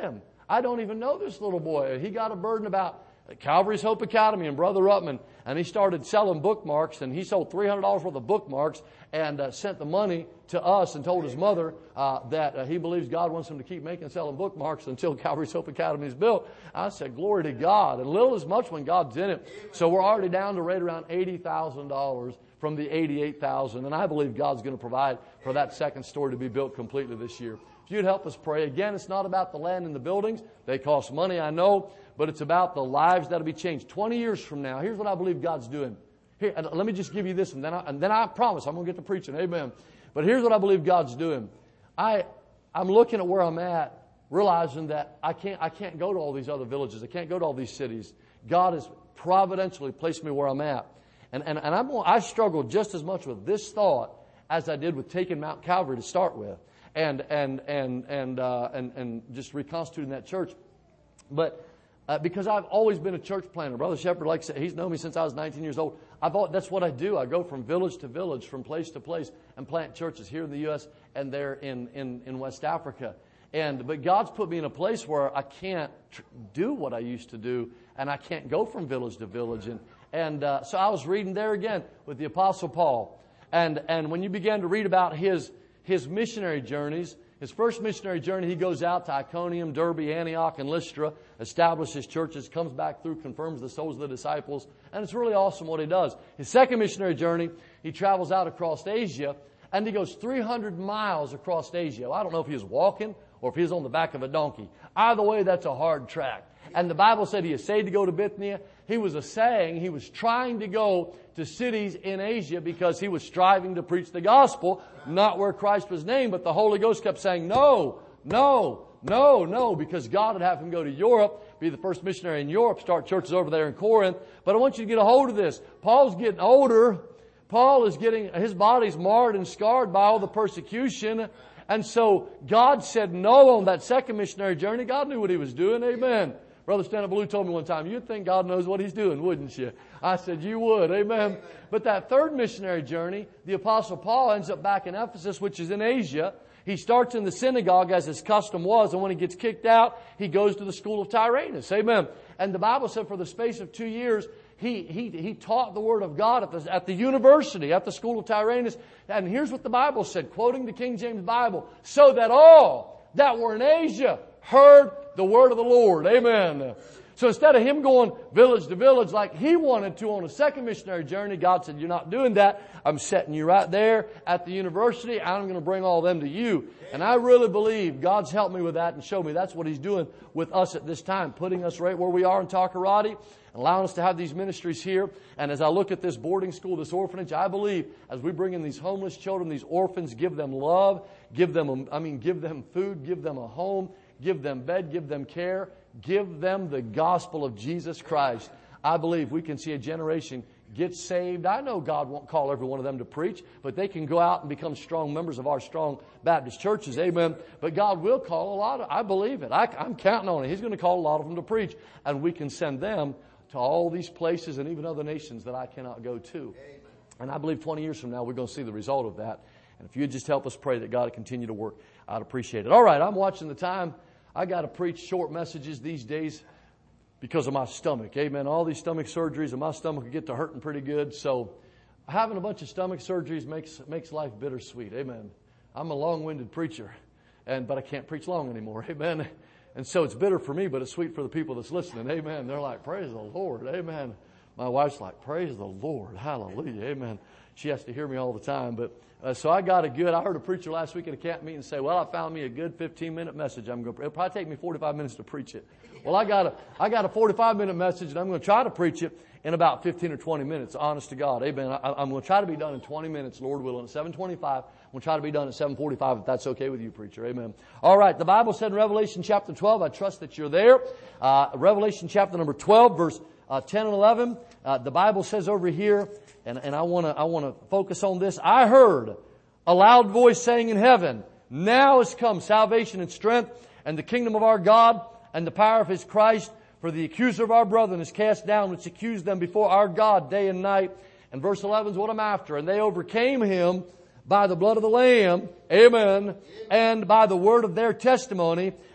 I don't even know this little boy. He got a burden about Calvary's Hope Academy and Brother Ruttman, and he started selling bookmarks, and he sold three hundred dollars worth of bookmarks and uh, sent the money to us and told his mother uh, that uh, he believes God wants him to keep making and selling bookmarks until Calvary's Hope Academy is built. I said, glory to God. And little is much when God's in it. So we're already down to right around eighty thousand dollars from the eighty-eight thousand dollars, and I believe God's going to provide for that second story to be built completely this year. If you'd help us pray. Again, it's not about the land and the buildings. They cost money, I know, but it's about the lives that will be changed. twenty years from now, here's what I believe God's doing. Here, and let me just give you this, and then I, and then I promise I'm going to get to preaching. Amen. But here's what I believe God's doing. I, I'm looking at where I'm at, realizing that I can't, I can't go to all these other villages. I can't go to all these cities. God has providentially placed me where I'm at. And, and, and I'm, I struggled just as much with this thought as I did with taking Mount Calvary to start with. And, and, and, and, uh, and, and just reconstituting that church. But, uh, because I've always been a church planter. Brother Shepherd, like I said, he's known me since I was nineteen years old. I've all, that's what I do. I go from village to village, from place to place, and plant churches here in the U S and there in, in, in West Africa. And, but God's put me in a place where I can't tr- do what I used to do, and I can't go from village to village. And, and, uh, so I was reading there again with the Apostle Paul. And, and when you began to read about his, his missionary journeys, his first missionary journey, he goes out to Iconium, Derbe, Antioch, and Lystra, establishes churches, comes back through, confirms the souls of the disciples, and it's really awesome what he does. His second missionary journey, he travels out across Asia, and he goes three hundred miles across Asia. I don't know if he was walking or if he was on the back of a donkey. Either way, that's a hard track. And the Bible said he essayed to go to Bithynia. He was essaying, he was trying to go to cities in Asia because he was striving to preach the gospel, not where Christ was named, but the Holy Ghost kept saying, no, no, no, no, because God would have him go to Europe, be the first missionary in Europe, start churches over there in Corinth. But I want you to get a hold of this. Paul's getting older. Paul is getting, his body's marred and scarred by all the persecution. And so God said no on that second missionary journey. God knew what he was doing. Amen. Brother Stanley Blue told me one time, you'd think God knows what he's doing, wouldn't you? I said, you would. Amen. But that third missionary journey, the Apostle Paul ends up back in Ephesus, which is in Asia. He starts in the synagogue as his custom was, and when he gets kicked out, he goes to the school of Tyrannus. Amen. And the Bible said for the space of two years, he, he, he taught the Word of God at the, at the university, at the school of Tyrannus. And here's what the Bible said, quoting the King James Bible, so that all that were in Asia heard the word of the Lord. Amen. So instead of him going village to village like he wanted to on a second missionary journey, God said, you're not doing that. I'm setting you right there at the university. I'm going to bring all of them to you. And I really believe God's helped me with that and showed me that's what He's doing with us at this time, putting us right where we are in Takoradi, allowing us to have these ministries here. And as I look at this boarding school, this orphanage, I believe as we bring in these homeless children, these orphans, give them love, give them, a, I mean, give them food, give them a home, give them bed, give them care, give them the gospel of Jesus Christ. I believe we can see a generation get saved. I know God won't call every one of them to preach, but they can go out and become strong members of our strong Baptist churches. Amen. But God will call a lot of, I believe it. I, I'm counting on it. He's going to call a lot of them to preach, and we can send them to all these places and even other nations that I cannot go to. Amen. And I believe twenty years from now, we're going to see the result of that. And if you'd just help us pray that God will continue to work, I'd appreciate it. All right, I'm watching the time. I got to preach short messages these days because of my stomach. Amen. All these stomach surgeries and my stomach will get to hurting pretty good. So having a bunch of stomach surgeries makes makes life bittersweet. Amen. I'm a long-winded preacher, and but I can't preach long anymore. Amen. And so it's bitter for me, but it's sweet for the people that's listening. Amen. They're like, praise the Lord. Amen. My wife's like, praise the Lord. Hallelujah. Amen. She has to hear me all the time. But uh, so I got a good, I heard a preacher last week at a camp meeting say, well, I found me a good fifteen minute message. I'm going to, it'll probably take me forty-five minutes to preach it. Well, I got a, I got a forty-five minute message, and I'm going to try to preach it in about fifteen or twenty minutes, honest to God. Amen. I, I'm going to try to be done in twenty minutes, Lord willing, at seven twenty-five. I'm going to try to be done at seven forty-five if that's okay with you, preacher. Amen. All right. The Bible said in Revelation chapter twelve, I trust that you're there. Uh, Revelation chapter number twelve, verse uh, ten and eleven. Uh, the Bible says over here, and, and I want to, I want to focus on this. I heard a loud voice saying in heaven, now has come salvation and strength and the kingdom of our God and the power of His Christ. For the accuser of our brethren is cast down, which accused them before our God day and night. And verse eleven is what I'm after. And they overcame Him by the blood of the Lamb, amen, and by the word of their testimony,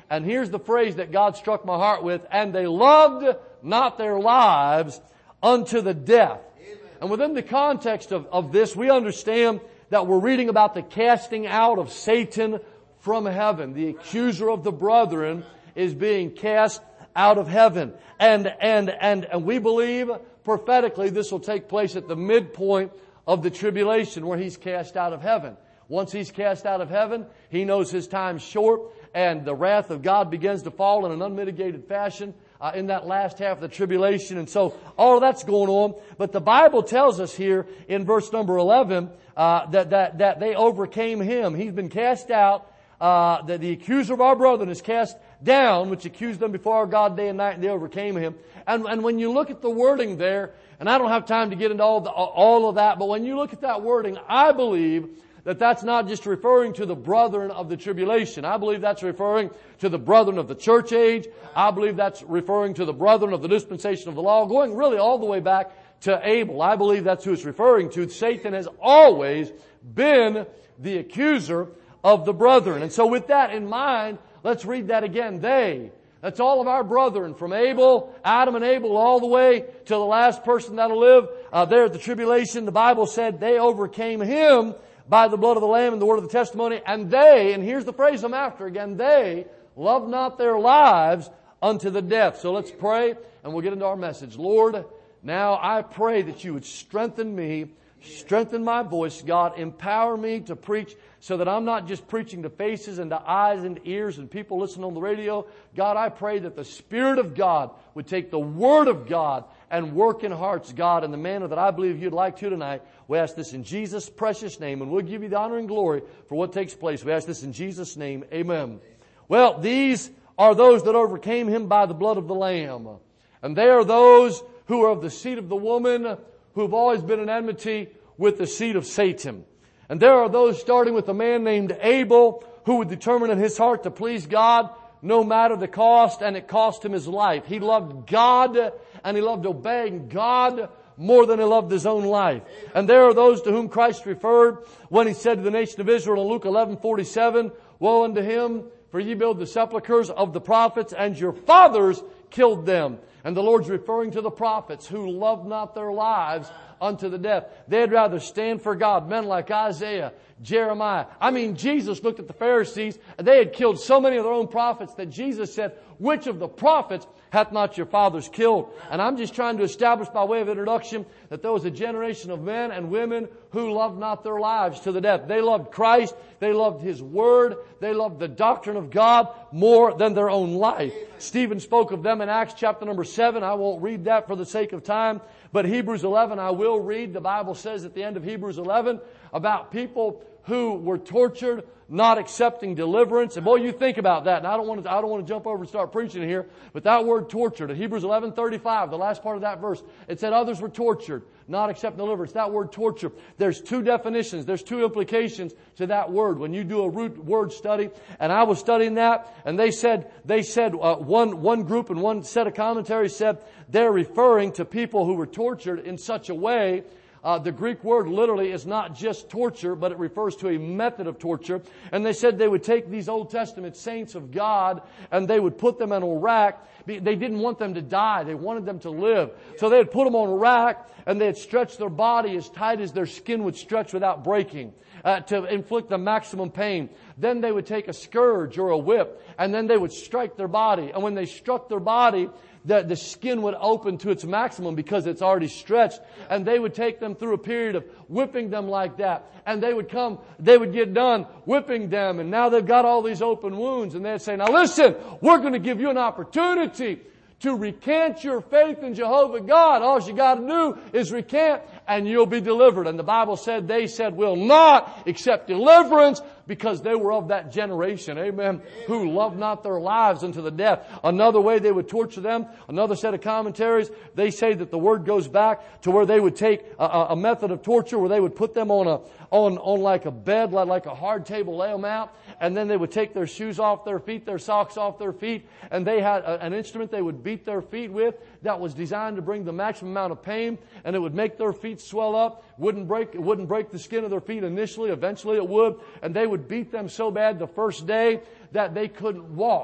And here's the phrase that God struck my heart with, and they loved not their lives unto the death. Amen. And within the context of, of this, we understand that we're reading about the casting out of Satan from heaven. The accuser of the brethren is being cast out of heaven. And, and, and, and we believe prophetically this will take place at the midpoint of the tribulation where he's cast out of heaven. Once he's cast out of heaven, he knows his time's short, and the wrath of God begins to fall in an unmitigated fashion uh, in that last half of the tribulation. And so all of that's going on. But the Bible tells us here in verse number eleven uh, that, that, that they overcame him. He's been cast out. Uh, that the accuser of our brethren is cast down, which accused them before our God day and night, and they overcame him. And, and when you look at the wording there, and I don't have time to get into all, the, all of that, but when you look at that wording, I believe that that's not just referring to the brethren of the tribulation. I believe that's referring to the brethren of the church age. I believe that's referring to the brethren of the dispensation of the law, going really all the way back to Abel. I believe that's who it's referring to. Satan has always been the accuser of the brethren. And so with that in mind, let's read that again. They, that's all of our brethren, from Abel, Adam and Abel, all the way to the last person that'll live uh, there at the tribulation. The Bible said they overcame him by the blood of the Lamb and the word of the testimony. And they, and here's the phrase I'm after again, they loved not their lives unto the death. So let's pray and we'll get into our message. Lord, now I pray that you would strengthen me, strengthen my voice, God, empower me to preach so that I'm not just preaching to faces and to eyes and ears and people listening on the radio. God, I pray that the Spirit of God would take the Word of God and work in hearts, God, in the manner that I believe you'd like to tonight. We ask this in Jesus' precious name, and we'll give you the honor and glory for what takes place. We ask this in Jesus' name. Amen. Well, these are those that overcame him by the blood of the Lamb. And they are those who are of the seed of the woman, who have always been in enmity with the seed of Satan. And there are those starting with a man named Abel, who would determine in his heart to please God no matter the cost, and it cost him his life. He loved God, and he loved obeying God more than he loved his own life. And there are those to whom Christ referred when he said to the nation of Israel in Luke eleven forty-seven, woe unto him, for ye build the sepulchres of the prophets, and your fathers killed them. And the Lord's referring to the prophets who loved not their lives unto the death. They'd rather stand for God. Men like Isaiah, Jeremiah. I mean, Jesus looked at the Pharisees, and they had killed so many of their own prophets that Jesus said, which of the prophets hath not your fathers killed? And I'm just trying to establish by way of introduction that there was a generation of men and women who loved not their lives to the death. They loved Christ. They loved His Word. They loved the doctrine of God more than their own life. Stephen spoke of them in Acts chapter number seven. I won't read that for the sake of time. But Hebrews eleven, I will read. The Bible says at the end of Hebrews eleven about people who were tortured, not accepting deliverance. And boy, you think about that. And I don't want to, I don't want to jump over and start preaching here. But that word tortured, at Hebrews eleven thirty-five, the last part of that verse, it said others were tortured, not accepting deliverance. That word torture, there's two definitions, there's two implications to that word when you do a root word study. And I was studying that, and they said, they said, uh, one, one group and one set of commentaries said they're referring to people who were tortured in such a way. Uh, the Greek word literally is not just torture, but it refers to a method of torture. And they said they would take these Old Testament saints of God and they would put them in a rack. They didn't want them to die. They wanted them to live. So they would put them on a rack and they'd stretch their body as tight as their skin would stretch without breaking uh, to inflict the maximum pain. Then they would take a scourge or a whip and then they would strike their body. And when they struck their body, The, the skin would open to its maximum because it's already stretched. And they would take them through a period of whipping them like that. And they would come, they would get done whipping them. And now they've got all these open wounds. And they'd say, now listen, we're going to give you an opportunity to recant your faith in Jehovah God. All you got to do is recant and you'll be delivered. And the Bible said, they said, will not accept deliverance because they were of that generation, amen, who loved not their lives unto the death. Another way they would torture them, another set of commentaries, they say that the word goes back to where they would take a, a method of torture where they would put them on a, on, on like a bed, like, like a hard table, lay them out, and then they would take their shoes off their feet, their socks off their feet, and they had a, an instrument they would beat their feet with that was designed to bring the maximum amount of pain, and it would make their feet swell up, wouldn't break, it wouldn't break the skin of their feet initially, eventually it would, and they would beat them so bad the first day that they couldn't walk.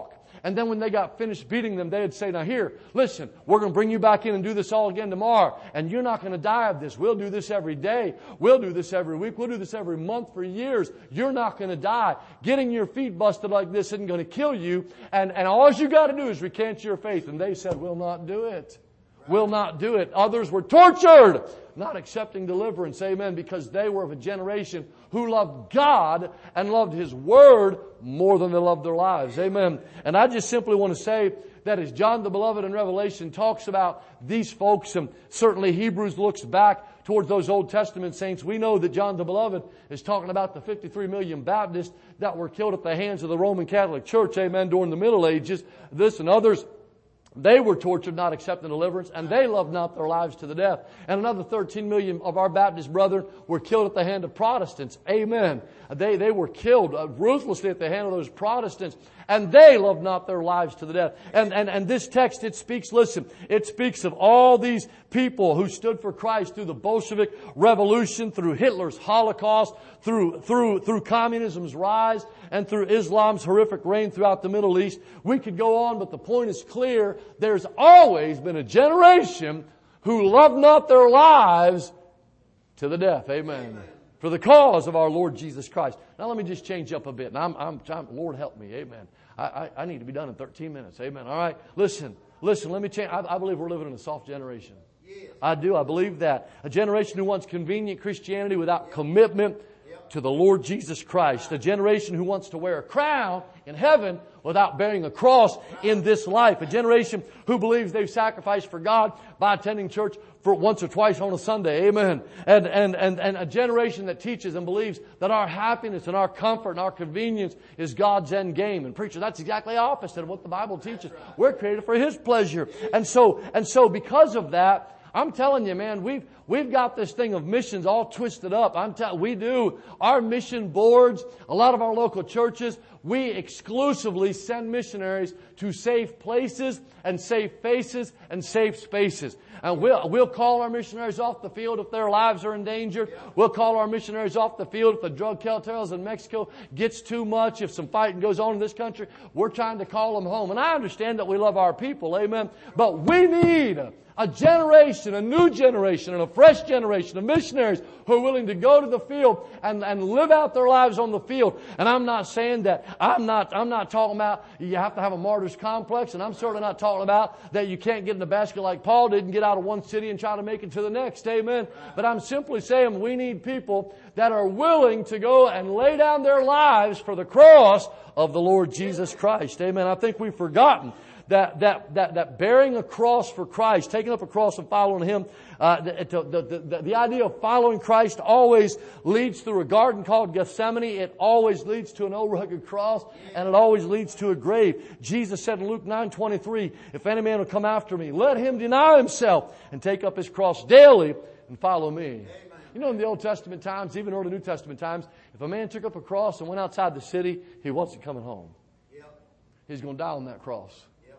And then when they got finished beating them, they'd say, now here, listen, we're going to bring you back in and do this all again tomorrow. And you're not going to die of this. We'll do this every day. We'll do this every week. We'll do this every month for years. You're not going to die. Getting your feet busted like this isn't going to kill you. And, and all you got to do is recant your faith. And they said, we'll not do it. Will not do it. Others were tortured, not accepting deliverance. Amen. Because they were of a generation who loved God and loved His Word more than they loved their lives. Amen. And I just simply want to say that as John the Beloved in Revelation talks about these folks, and certainly Hebrews looks back towards those Old Testament saints, we know that John the Beloved is talking about the fifty-three million Baptists that were killed at the hands of the Roman Catholic Church, amen, during the Middle Ages. This and others, they were tortured, not accepting deliverance, and they loved not their lives to the death. And another thirteen million of our Baptist brethren were killed at the hand of Protestants. Amen. They, they were killed uh, ruthlessly at the hand of those Protestants, and they loved not their lives to the death. And, and, and this text, it speaks, listen, it speaks of all these people who stood for Christ through the Bolshevik Revolution, through Hitler's Holocaust, through, through, through communism's rise, and through Islam's horrific reign throughout the Middle East. We could go on, but the point is clear. There's always been a generation who loved not their lives to the death. Amen. Amen. For the cause of our Lord Jesus Christ. Now let me just change up a bit. And I'm, I'm, I'm Lord help me. Amen. I, I, I need to be done in thirteen minutes. Amen. All right. Listen, listen, let me change. I, I believe we're living in a soft generation. Yes. I do. I believe that. A generation who wants convenient Christianity without yep. commitment yep. to the Lord Jesus Christ. A generation who wants to wear a crown in heaven without bearing a cross in this life. A generation who believes they've sacrificed for God by attending church for once or twice on a Sunday. Amen. And, and, and, and a generation that teaches and believes that our happiness and our comfort and our convenience is God's end game. And preacher, that's exactly opposite of what the Bible teaches. We're created for His pleasure. And so, and so because of that, I'm telling you, man, we've, we've got this thing of missions all twisted up. I'm telling, we do. Our mission boards, a lot of our local churches, we exclusively send missionaries to safe places and safe faces and safe spaces. And we'll, we'll call our missionaries off the field if their lives are in danger. We'll call our missionaries off the field if the drug cartels in Mexico gets too much, if some fighting goes on in this country. We're trying to call them home. And I understand that we love our people, amen. But we need a generation, a new generation, and a fresh generation of missionaries who are willing to go to the field and, and live out their lives on the field. And I'm not saying that, I'm not, I'm not talking about you have to have a martyr's complex, and I'm certainly not talking about that you can't get in the basket like Paul did and get out of one city and try to make it to the next. Amen. But I'm simply saying we need people that are willing to go and lay down their lives for the cross of the Lord Jesus Christ. Amen. I think we've forgotten That, that, that, that bearing a cross for Christ, taking up a cross and following Him, uh, the, the, the, the, the idea of following Christ always leads through a garden called Gethsemane. It always leads to an old rugged cross, and it always leads to a grave. Jesus said in Luke nine twenty-three, if any man will come after me, let him deny himself and take up his cross daily and follow me. Amen. You know, in the Old Testament times, even early New Testament times, if a man took up a cross and went outside the city, he wasn't coming home. Yep. He's going to die on that cross.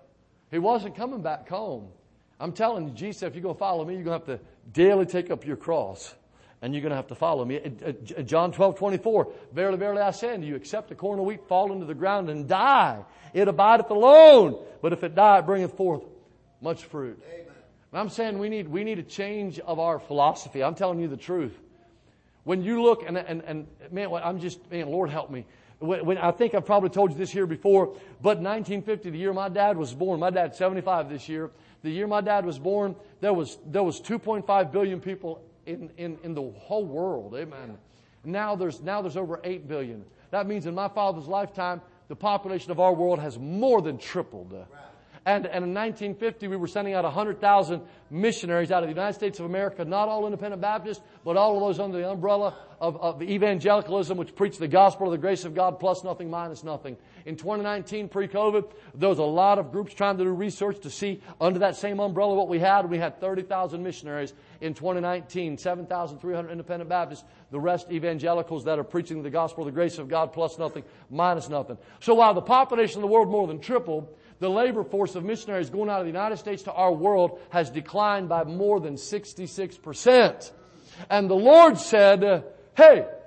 He wasn't coming back home. I'm telling you, Jesus said, if you're going to follow me, you're going to have to daily take up your cross. And you're going to have to follow me. John twelve twenty-four, verily, verily, I say unto you, except a corn of wheat fall into the ground and die, it abideth alone. But if it die, it bringeth forth much fruit. Amen. And I'm saying we need, we need a change of our philosophy. I'm telling you the truth. When you look, and, and, and man, I'm just, man, Lord help me. When, I think I've probably told you this here before, but nineteen fifty, the year my dad was born, my dad's seventy-five this year, the year my dad was born, there was, there was two point five billion people in, in, in the whole world. Amen. Now there's, now there's over eight billion. That means in my father's lifetime, the population of our world has more than tripled. And, and in nineteen fifty, we were sending out one hundred thousand missionaries out of the United States of America, not all independent Baptists, but all of those under the umbrella of, of evangelicalism, which preach the gospel of the grace of God plus nothing minus nothing. In twenty nineteen, pre-COVID, there was a lot of groups trying to do research to see under that same umbrella what we had. We had thirty thousand missionaries in twenty nineteen, seven thousand three hundred independent Baptists, the rest evangelicals that are preaching the gospel of the grace of God plus nothing minus nothing. So while the population of the world more than tripled, the labor force of missionaries going out of the United States to our world has declined by more than sixty-six percent. And the Lord said, hey,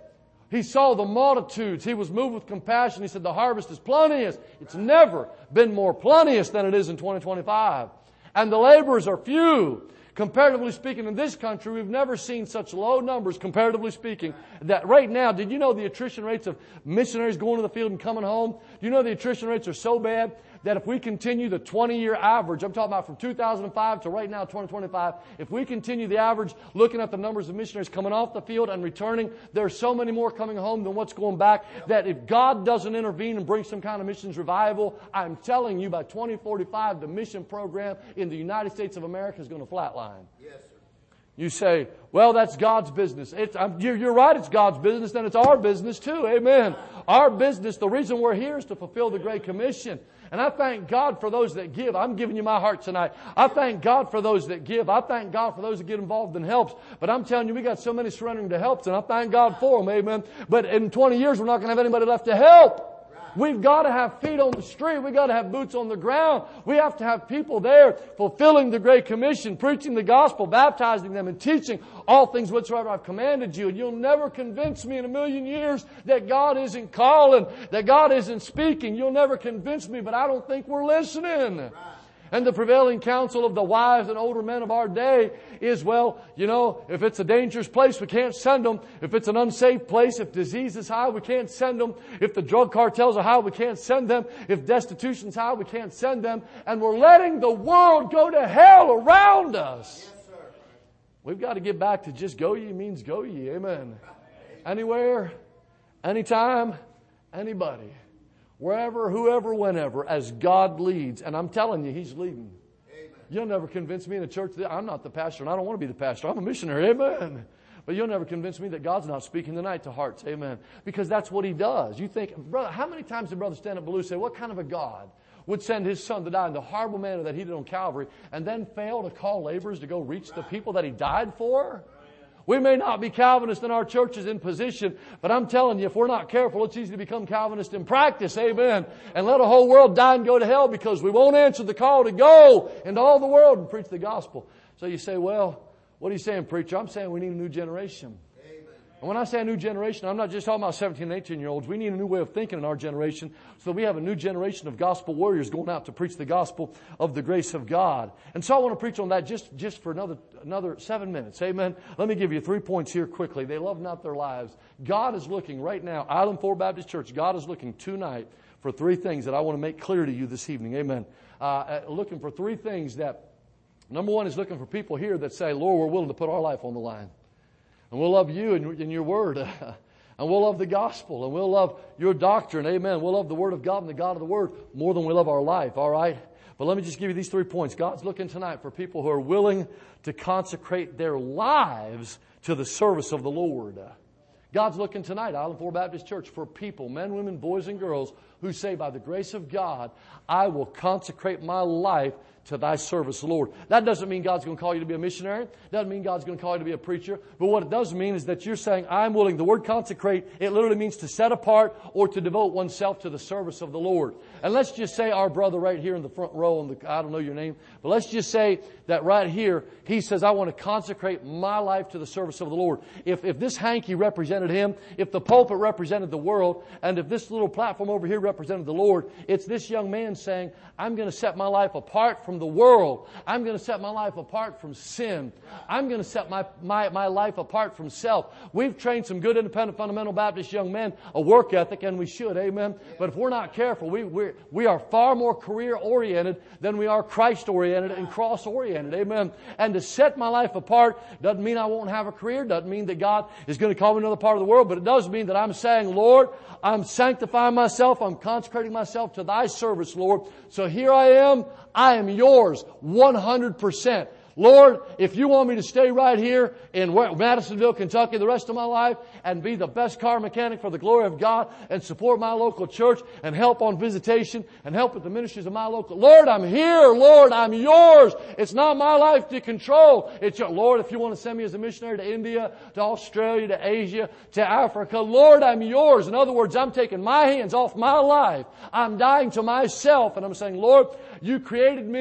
He saw the multitudes. He was moved with compassion. He said, the harvest is plenteous. It's never been more plenteous than it is in twenty twenty-five. And the laborers are few. Comparatively speaking, in this country, we've never seen such low numbers, comparatively speaking, that right now, did you know the attrition rates of missionaries going to the field and coming home? Do you know the attrition rates are so bad that if we continue the twenty-year average, I'm talking about from two thousand five to right now, twenty twenty-five, if we continue the average, looking at the numbers of missionaries coming off the field and returning, there are so many more coming home than what's going back, that if God doesn't intervene and bring some kind of missions revival, I'm telling you, by twenty forty-five, the mission program in the United States of America is going to flatline. Yes, sir. You say, well, that's God's business. It's, I'm, you're, you're right, it's God's business, then it's our business too. Amen. Our business, the reason we're here is to fulfill the Great Commission. And I thank God for those that give. I'm giving you my heart tonight. I thank God for those that give. I thank God for those that get involved in helps. But I'm telling you, we got so many surrendering to helps, and I thank God for them. Amen. But in twenty years, we're not going to have anybody left to help. We've got to have feet on the street. We've got to have boots on the ground. We have to have people there fulfilling the Great Commission, preaching the gospel, baptizing them, and teaching all things whatsoever I've commanded you. And you'll never convince me in a million years that God isn't calling, that God isn't speaking. You'll never convince me, but I don't think we're listening. Right. And the prevailing counsel of the wise and older men of our day is, well, you know, if it's a dangerous place, we can't send them. If it's an unsafe place, if disease is high, we can't send them. If the drug cartels are high, we can't send them. If destitution's high, we can't send them. And we're letting the world go to hell around us. Yes, sir. We've got to get back to just go ye means go ye. Amen. Anywhere, anytime, anybody. Wherever, whoever, whenever, as God leads. And I'm telling you, He's leading. Amen. You'll never convince me in a church that I'm not the pastor, and I don't want to be the pastor. I'm a missionary. Amen. But you'll never convince me that God's not speaking tonight to hearts. Amen. Because that's what He does. You think, brother, how many times did Brother stand up below and say, what kind of a God would send His Son to die in the horrible manner that He did on Calvary and then fail to call laborers to go reach the people that He died for? We may not be Calvinist in our churches in position, but I'm telling you, if we're not careful, it's easy to become Calvinist in practice. Amen. And let a whole world die and go to hell because we won't answer the call to go into all the world and preach the gospel. So you say, well, what are you saying, preacher? I'm saying we need a new generation. And when I say a new generation, I'm not just talking about seventeen and eighteen year olds. We need a new way of thinking in our generation so that we have a new generation of gospel warriors going out to preach the gospel of the grace of God. And so I want to preach on that just, just for another, another seven minutes. Amen. Let me give you three points here quickly. They love not their lives. God is looking right now, Island Four Baptist Church, God is looking tonight for three things that I want to make clear to you this evening. Amen. Uh, looking for three things that, number one is looking for people here that say, Lord, we're willing to put our life on the line. And we'll love you and, and your word. And we'll love the gospel. And we'll love your doctrine. Amen. We'll love the word of God and the God of the word more than we love our life. All right. But let me just give you these three points. God's looking tonight for people who are willing to consecrate their lives to the service of the Lord. God's looking tonight, Island Four Baptist Church, for people, men, women, boys, and girls who say, by the grace of God, I will consecrate my life to thy service, Lord. That doesn't mean God's going to call you to be a missionary. Doesn't mean God's going to call you to be a preacher. But what it does mean is that you're saying, I'm willing. The word consecrate, it literally means to set apart or to devote oneself to the service of the Lord. And let's just say our brother right here in the front row, on the, I don't know your name, but let's just say that right here, he says, I want to consecrate my life to the service of the Lord. If, if this hanky represented him, if the pulpit represented the world, and if this little platform over here represented the Lord, it's this young man saying, I'm going to set my life apart from the world. I'm going to set my life apart from sin. I'm going to set my, my, my life apart from self. We've trained some good independent fundamental Baptist young men a work ethic, and we should, amen. But if we're not careful, we we're, we are far more career oriented than we are Christ oriented and cross oriented, amen. And to set my life apart doesn't mean I won't have a career, doesn't mean that God is going to call me to another part of the world, but it does mean that I'm saying, Lord, I'm sanctifying myself, I'm consecrating myself to thy service, Lord. So here I am, I am yours, one hundred percent. Lord, if you want me to stay right here in Madisonville, Kentucky the rest of my life and be the best car mechanic for the glory of God and support my local church and help on visitation and help with the ministries of my local, Lord, I'm here. Lord, I'm yours. It's not my life to control. It's your, Lord, if you want to send me as a missionary to India, to Australia, to Asia, to Africa, Lord, I'm yours. In other words, I'm taking my hands off my life. I'm dying to myself and I'm saying, Lord, you created me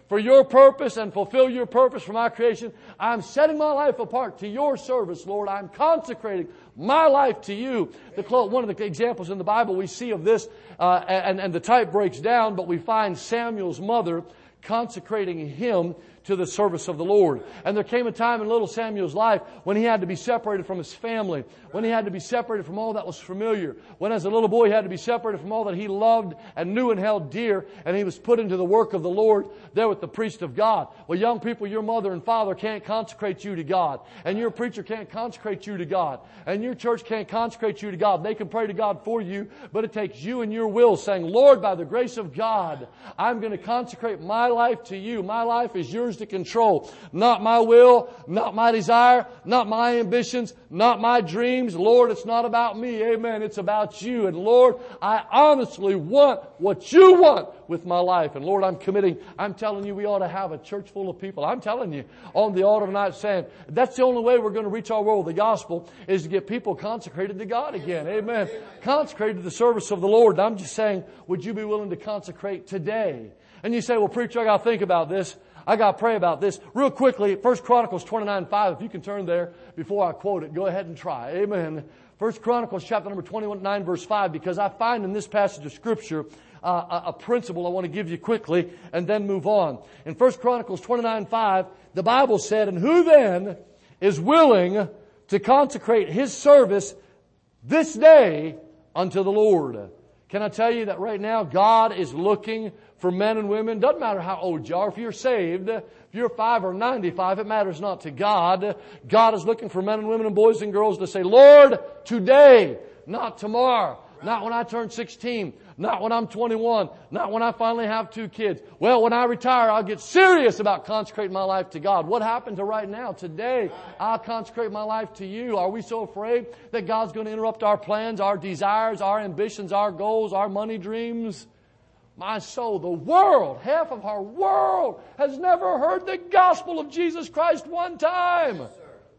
for your purpose and fulfill your purpose for my creation. I'm setting my life apart to your service, Lord. I'm consecrating my life to you. The, one of the examples in the Bible we see of this, uh, and, and the type breaks down, but we find Samuel's mother consecrating him to the service of the Lord. And there came a time in little Samuel's life when he had to be separated from his family, when he had to be separated from all that was familiar, when as a little boy he had to be separated from all that he loved and knew and held dear, and he was put into the work of the Lord there with the priest of God. Well, young people, your mother and father can't consecrate you to God, and your preacher can't consecrate you to God, and your church can't consecrate you to God. They can pray to God for you, but it takes you and your will saying, Lord, by the grace of God, I'm going to consecrate my life to you. My life is yours to control. Not my will, not my desire, not my ambitions, not my dreams. Lord, it's not about me. Amen. It's about you. And Lord, I honestly want what you want with my life. And Lord, I'm committing. I'm telling you, we ought to have a church full of people. I'm telling you on the altar tonight saying, that's the only way we're going to reach our world with the gospel is to get people consecrated to God again. Amen. Consecrated to the service of the Lord. And I'm just saying, would you be willing to consecrate today? And you say, well, preacher, I got to think about this. I got to pray about this. Real quickly, First Chronicles twenty-nine five, if you can turn there before I quote it, go ahead and try. Amen. First Chronicles chapter number twenty-nine verse five, because I find in this passage of Scripture uh, a, a principle I want to give you quickly and then move on. In First Chronicles twenty-nine five, the Bible said, and who then is willing to consecrate his service this day unto the Lord? Can I tell you that right now God is looking for men and women? Doesn't matter how old you are. If you're saved, if you're five or ninety-five, it matters not to God. God is looking for men and women and boys and girls to say, Lord, today, not tomorrow, not when I turn sixteen, not when I'm twenty-one, not when I finally have two kids. Well, when I retire, I'll get serious about consecrating my life to God. What happened to right now? Today, I'll consecrate my life to you. Are we so afraid that God's going to interrupt our plans, our desires, our ambitions, our goals, our money dreams? My soul, the world, half of our world has never heard the gospel of Jesus Christ one time. Yes,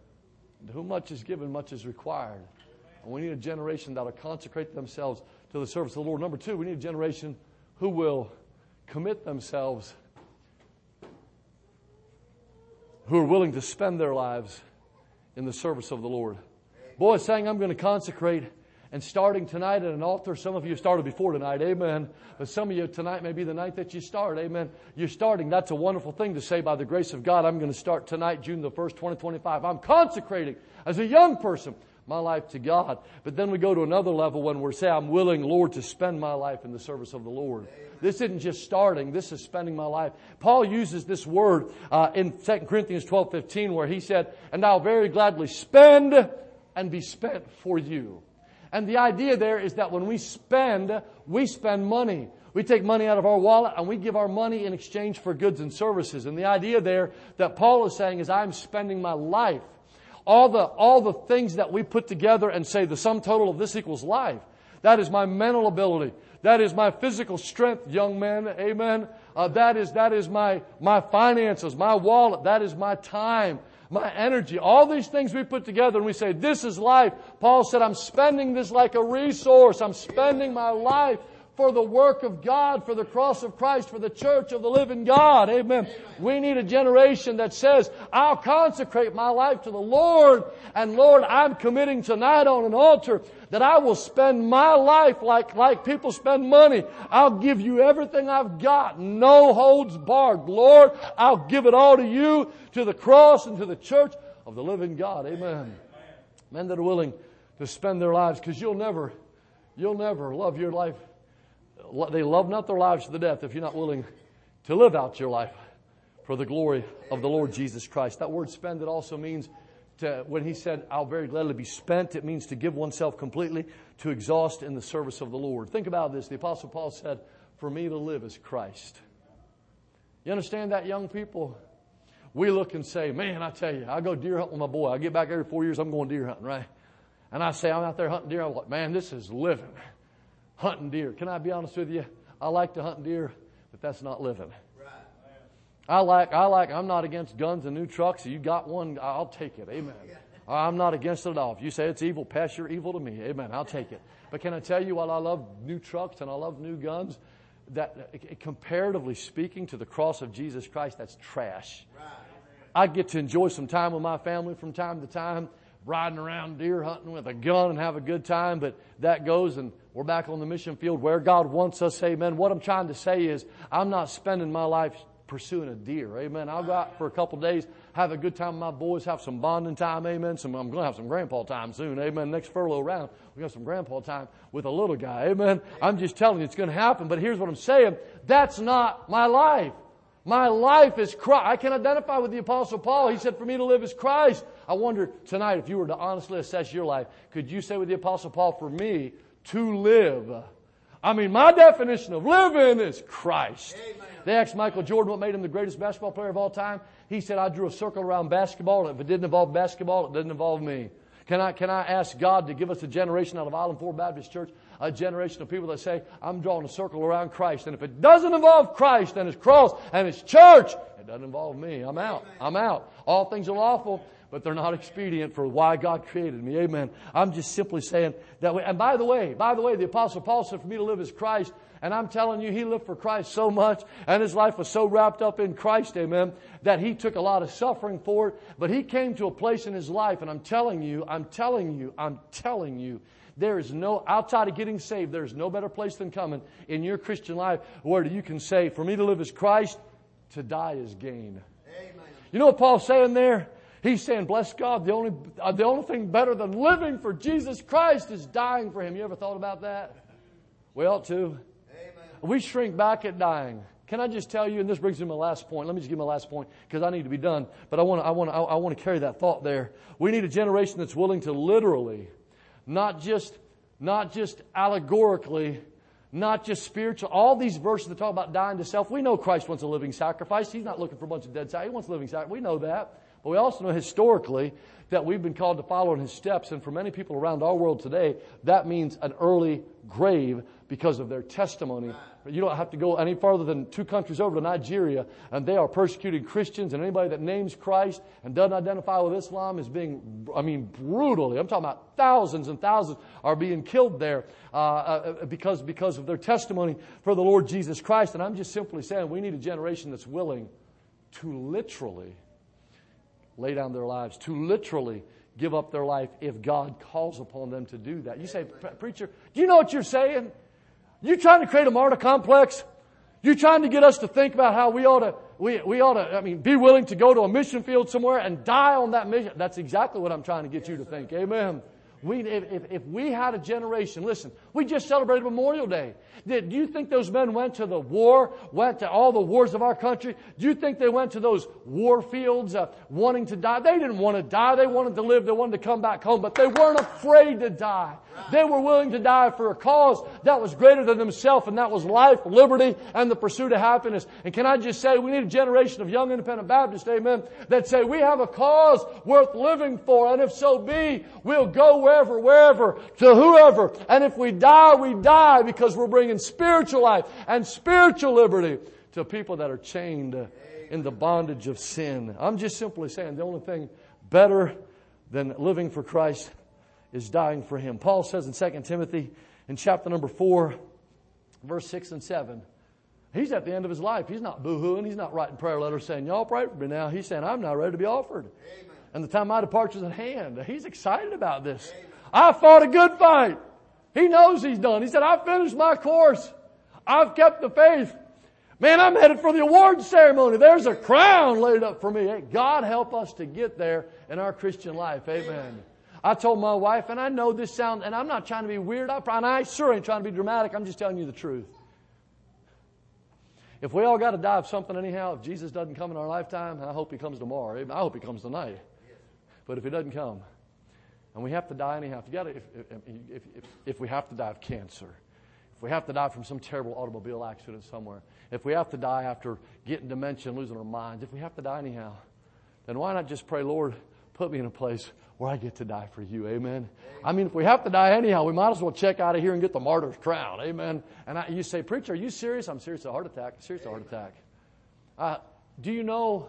to whom much is given, much is required. And we need a generation that will consecrate themselves to the service of the Lord. Number two, we need a generation who will commit themselves, who are willing to spend their lives in the service of the Lord. Boy, saying I'm going to consecrate and starting tonight at an altar. Some of you started before tonight, amen. But some of you tonight may be the night that you start, amen. You're starting. That's a wonderful thing to say by the grace of God. I'm going to start tonight, June the first, twenty twenty-five. I'm consecrating as a young person my life to God. But then we go to another level when we say, I'm willing, Lord, to spend my life in the service of the Lord. This isn't just starting. This is spending my life. Paul uses this word uh, in Second Corinthians twelve fifteen where he said, and I'll very gladly spend and be spent for you. And the idea there is that when we spend, we spend money. We take money out of our wallet and we give our money in exchange for goods and services. And the idea there that Paul is saying is I'm spending my life. All the, all the things that we put together and say the sum total of this equals life. That is my mental ability. That is my physical strength, young men. Amen. Uh, that is, that is my, my finances, my wallet. That is my time, my energy. All these things we put together and we say, this is life. Paul said, I'm spending this like a resource. I'm spending my life for the work of God, for the cross of Christ, for the church of the living God. Amen. We need a generation that says, I'll consecrate my life to the Lord. And Lord, I'm committing tonight on an altar that I will spend my life like, like people spend money. I'll give you everything I've got. No holds barred. Lord, I'll give it all to you, to the cross and to the church of the living God. Amen. Men that are willing to spend their lives, because you'll never, you'll never love your life. They love not their lives to the death if you're not willing to live out your life for the glory of the Lord Jesus Christ. That word spend, it also means to, when he said, I'll very gladly be spent, it means to give oneself completely, to exhaust in the service of the Lord. Think about this. The Apostle Paul said, for me to live is Christ. You understand that, young people? We look and say, man, I tell you, I go deer hunting with my boy. I get back every four years, I'm going deer hunting, right? And I say, I'm out there hunting deer. I'm like, man, this is living. Hunting deer. Can I be honest with you? I like to hunt deer, but that's not living. Right. I like, I like, I'm not against guns and new trucks. You got one, I'll take it. Amen. Yeah. I'm not against it at all. If you say it's evil, pass your evil to me. Amen. I'll take it. But can I tell you, while I love new trucks and I love new guns, that comparatively speaking to the cross of Jesus Christ, that's trash. I get to enjoy some time with my family from time to time, riding around deer hunting with a gun and have a good time, but that goes and we're back on the mission field where God wants us. Amen. What I'm trying to say is I'm not spending my life pursuing a deer. Amen. I'll go out for a couple of days, have a good time with my boys, have some bonding time. Amen. Some, I'm going to have some grandpa time soon. Amen. Next furlough round, we got some grandpa time with a little guy. Amen. I'm just telling you it's going to happen. But here's what I'm saying. That's not my life. My life is Christ. I can identify with the Apostle Paul. He said, for me to live is Christ. I wonder tonight, if you were to honestly assess your life, could you say with the Apostle Paul, for me to live? I mean, my definition of living is Christ. Amen. They asked Michael Jordan what made him the greatest basketball player of all time. He said, I drew a circle around basketball, and if it didn't involve basketball, it didn't involve me. Can I, can I ask God to give us a generation out of Island Ford Baptist Church, a generation of people that say, I'm drawing a circle around Christ, and if it doesn't involve Christ and His cross and His church, it doesn't involve me. I'm out. I'm out. All things are lawful, but they're not expedient for why God created me. Amen. I'm just simply saying that way. And by the way, by the way, the Apostle Paul said for me to live as Christ. And I'm telling you, he lived for Christ so much, and his life was so wrapped up in Christ, amen, that he took a lot of suffering for it. But he came to a place in his life, and I'm telling you, I'm telling you, I'm telling you, there is no, outside of getting saved, there's no better place than coming in your Christian life where you can say, for me to live as Christ, to die is gain. Amen. You know what Paul's saying there? He's saying, bless God, the only, uh, the only thing better than living for Jesus Christ is dying for Him. You ever thought about that? We ought to. We shrink back at dying. Can I just tell you, and this brings me to my last point. Let me just give my last point because I need to be done. But I want to, I want to, I want to carry that thought there. We need a generation that's willing to literally, not just, not just allegorically, not just spiritual. All these verses that talk about dying to self. We know Christ wants a living sacrifice. He's not looking for a bunch of dead sacrifice. He wants a living sacrifice. We know that. But we also know historically that we've been called to follow in His steps. And for many people around our world today, that means an early grave because of their testimony. You don't have to go any farther than two countries over to Nigeria, and they are persecuting Christians, and anybody that names Christ and doesn't identify with Islam is being, I mean, brutally. I'm talking about thousands and thousands are being killed there uh, uh, because, because of their testimony for the Lord Jesus Christ. And I'm just simply saying we need a generation that's willing to literally lay down their lives, to literally give up their life if God calls upon them to do that. You say, preacher, do you know what you're saying? You trying to create a martyr complex? You trying to get us to think about how we ought to, we, we ought to, I mean, be willing to go to a mission field somewhere and die on that mission? That's exactly what I'm trying to get you to think. Amen. We, if, if, if we had a generation, listen, we just celebrated Memorial Day. Did you think those men went to the war, went to all the wars of our country? Do you think they went to those war fields uh, wanting to die? They didn't want to die. They wanted to live. They wanted to come back home, but they weren't afraid to die. They were willing to die for a cause that was greater than themselves, and that was life, liberty, and the pursuit of happiness. And can I just say, we need a generation of young independent Baptists, amen, that say we have a cause worth living for, and if so be, we'll go wherever, wherever, to whoever. And if we die, we die because we're bringing spiritual life and spiritual liberty to people that are chained in the bondage of sin. I'm just simply saying the only thing better than living for Christ is dying for Him. Paul says in Second Timothy in chapter number four, verse six and seven, he's at the end of his life. He's not boo-hooing. He's not writing prayer letters saying, y'all pray for me now. He's saying, I'm now ready to be offered. Amen. And the time of my departure is at hand. He's excited about this. Amen. I fought a good fight. He knows he's done. He said, I finished my course. I've kept the faith. Man, I'm headed for the award ceremony. There's a crown laid up for me. Hey, God help us to get there in our Christian life. Amen. Amen. I told my wife, and I know this sounds, and I'm not trying to be weird, I, and I sure ain't trying to be dramatic, I'm just telling you the truth. If we all got to die of something anyhow, if Jesus doesn't come in our lifetime, I hope He comes tomorrow. I hope He comes tonight. But if He doesn't come, and we have to die anyhow, if, you got to, if, if, if, if we have to die of cancer, if we have to die from some terrible automobile accident somewhere, if we have to die after getting dementia and losing our minds, if we have to die anyhow, then why not just pray, Lord, put me in a place where I get to die for You. Amen. Amen. I mean, if we have to die anyhow, we might as well check out of here and get the martyr's crown. Amen. And I, you say, preacher, are you serious? I'm serious. A heart attack. Serious. A heart attack. Uh, do you know,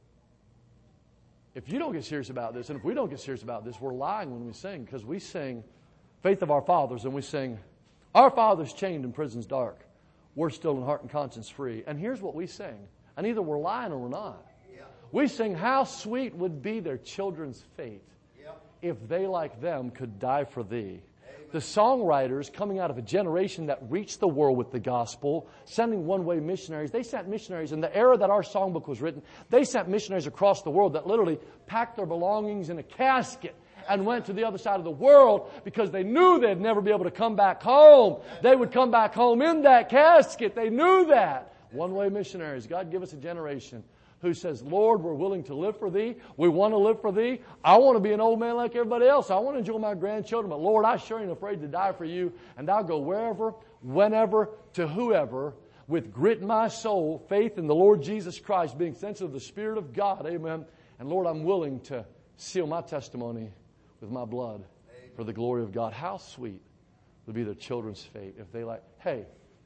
if you don't get serious about this, and if we don't get serious about this, we're lying when we sing, because we sing Faith of Our Fathers, and we sing, Our fathers chained in prisons dark, we're still in heart and conscience free. And here's what we sing. And either we're lying or we're not. Yeah. We sing, how sweet would be their children's fate yeah. if they like them could die for thee. The songwriters coming out of a generation that reached the world with the gospel, sending one-way missionaries. They sent missionaries in the era that our songbook was written. They sent missionaries across the world that literally packed their belongings in a casket and went to the other side of the world because they knew they'd never be able to come back home. They would come back home in that casket. They knew that. One-way missionaries. God give us a generation who says, Lord, we're willing to live for Thee. We want to live for Thee. I want to be an old man like everybody else. I want to enjoy my grandchildren. But Lord, I sure ain't afraid to die for You. And I'll go wherever, whenever, to whoever, with grit in my soul, faith in the Lord Jesus Christ, being sensitive to the Spirit of God. Amen. And Lord, I'm willing to seal my testimony with my blood for the glory of God. How sweet would be their children's fate if they like, hey,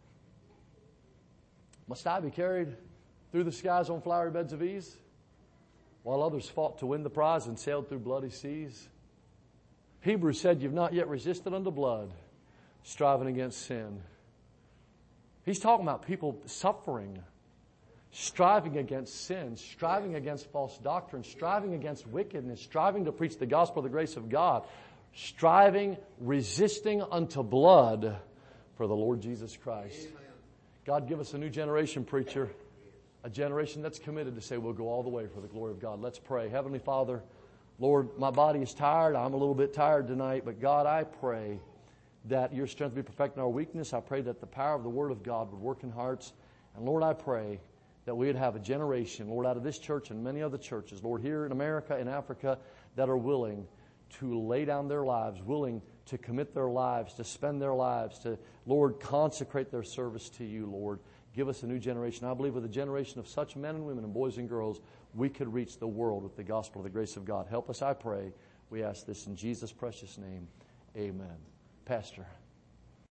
must I be carried through the skies on flowery beds of ease, while others fought to win the prize and sailed through bloody seas? Hebrews said, you've not yet resisted unto blood, striving against sin. He's talking about people suffering, striving against sin, striving against false doctrine, striving against wickedness, striving to preach the gospel of the grace of God, striving, resisting unto blood for the Lord Jesus Christ. God, give us a new generation, preacher. A generation that's committed to say we'll go all the way for the glory of God. Let's pray. Heavenly Father, Lord, my body is tired. I'm a little bit tired tonight. But God, I pray that Your strength be perfect in our weakness. I pray that the power of the Word of God would work in hearts. And Lord, I pray that we would have a generation, Lord, out of this church and many other churches, Lord, here in America and Africa, that are willing to lay down their lives, willing to commit their lives, to spend their lives, to, Lord, consecrate their service to You, Lord. Give us a new generation. I believe with a generation of such men and women and boys and girls, we could reach the world with the gospel of the grace of God. Help us, I pray. We ask this in Jesus' precious name. Amen. Pastor.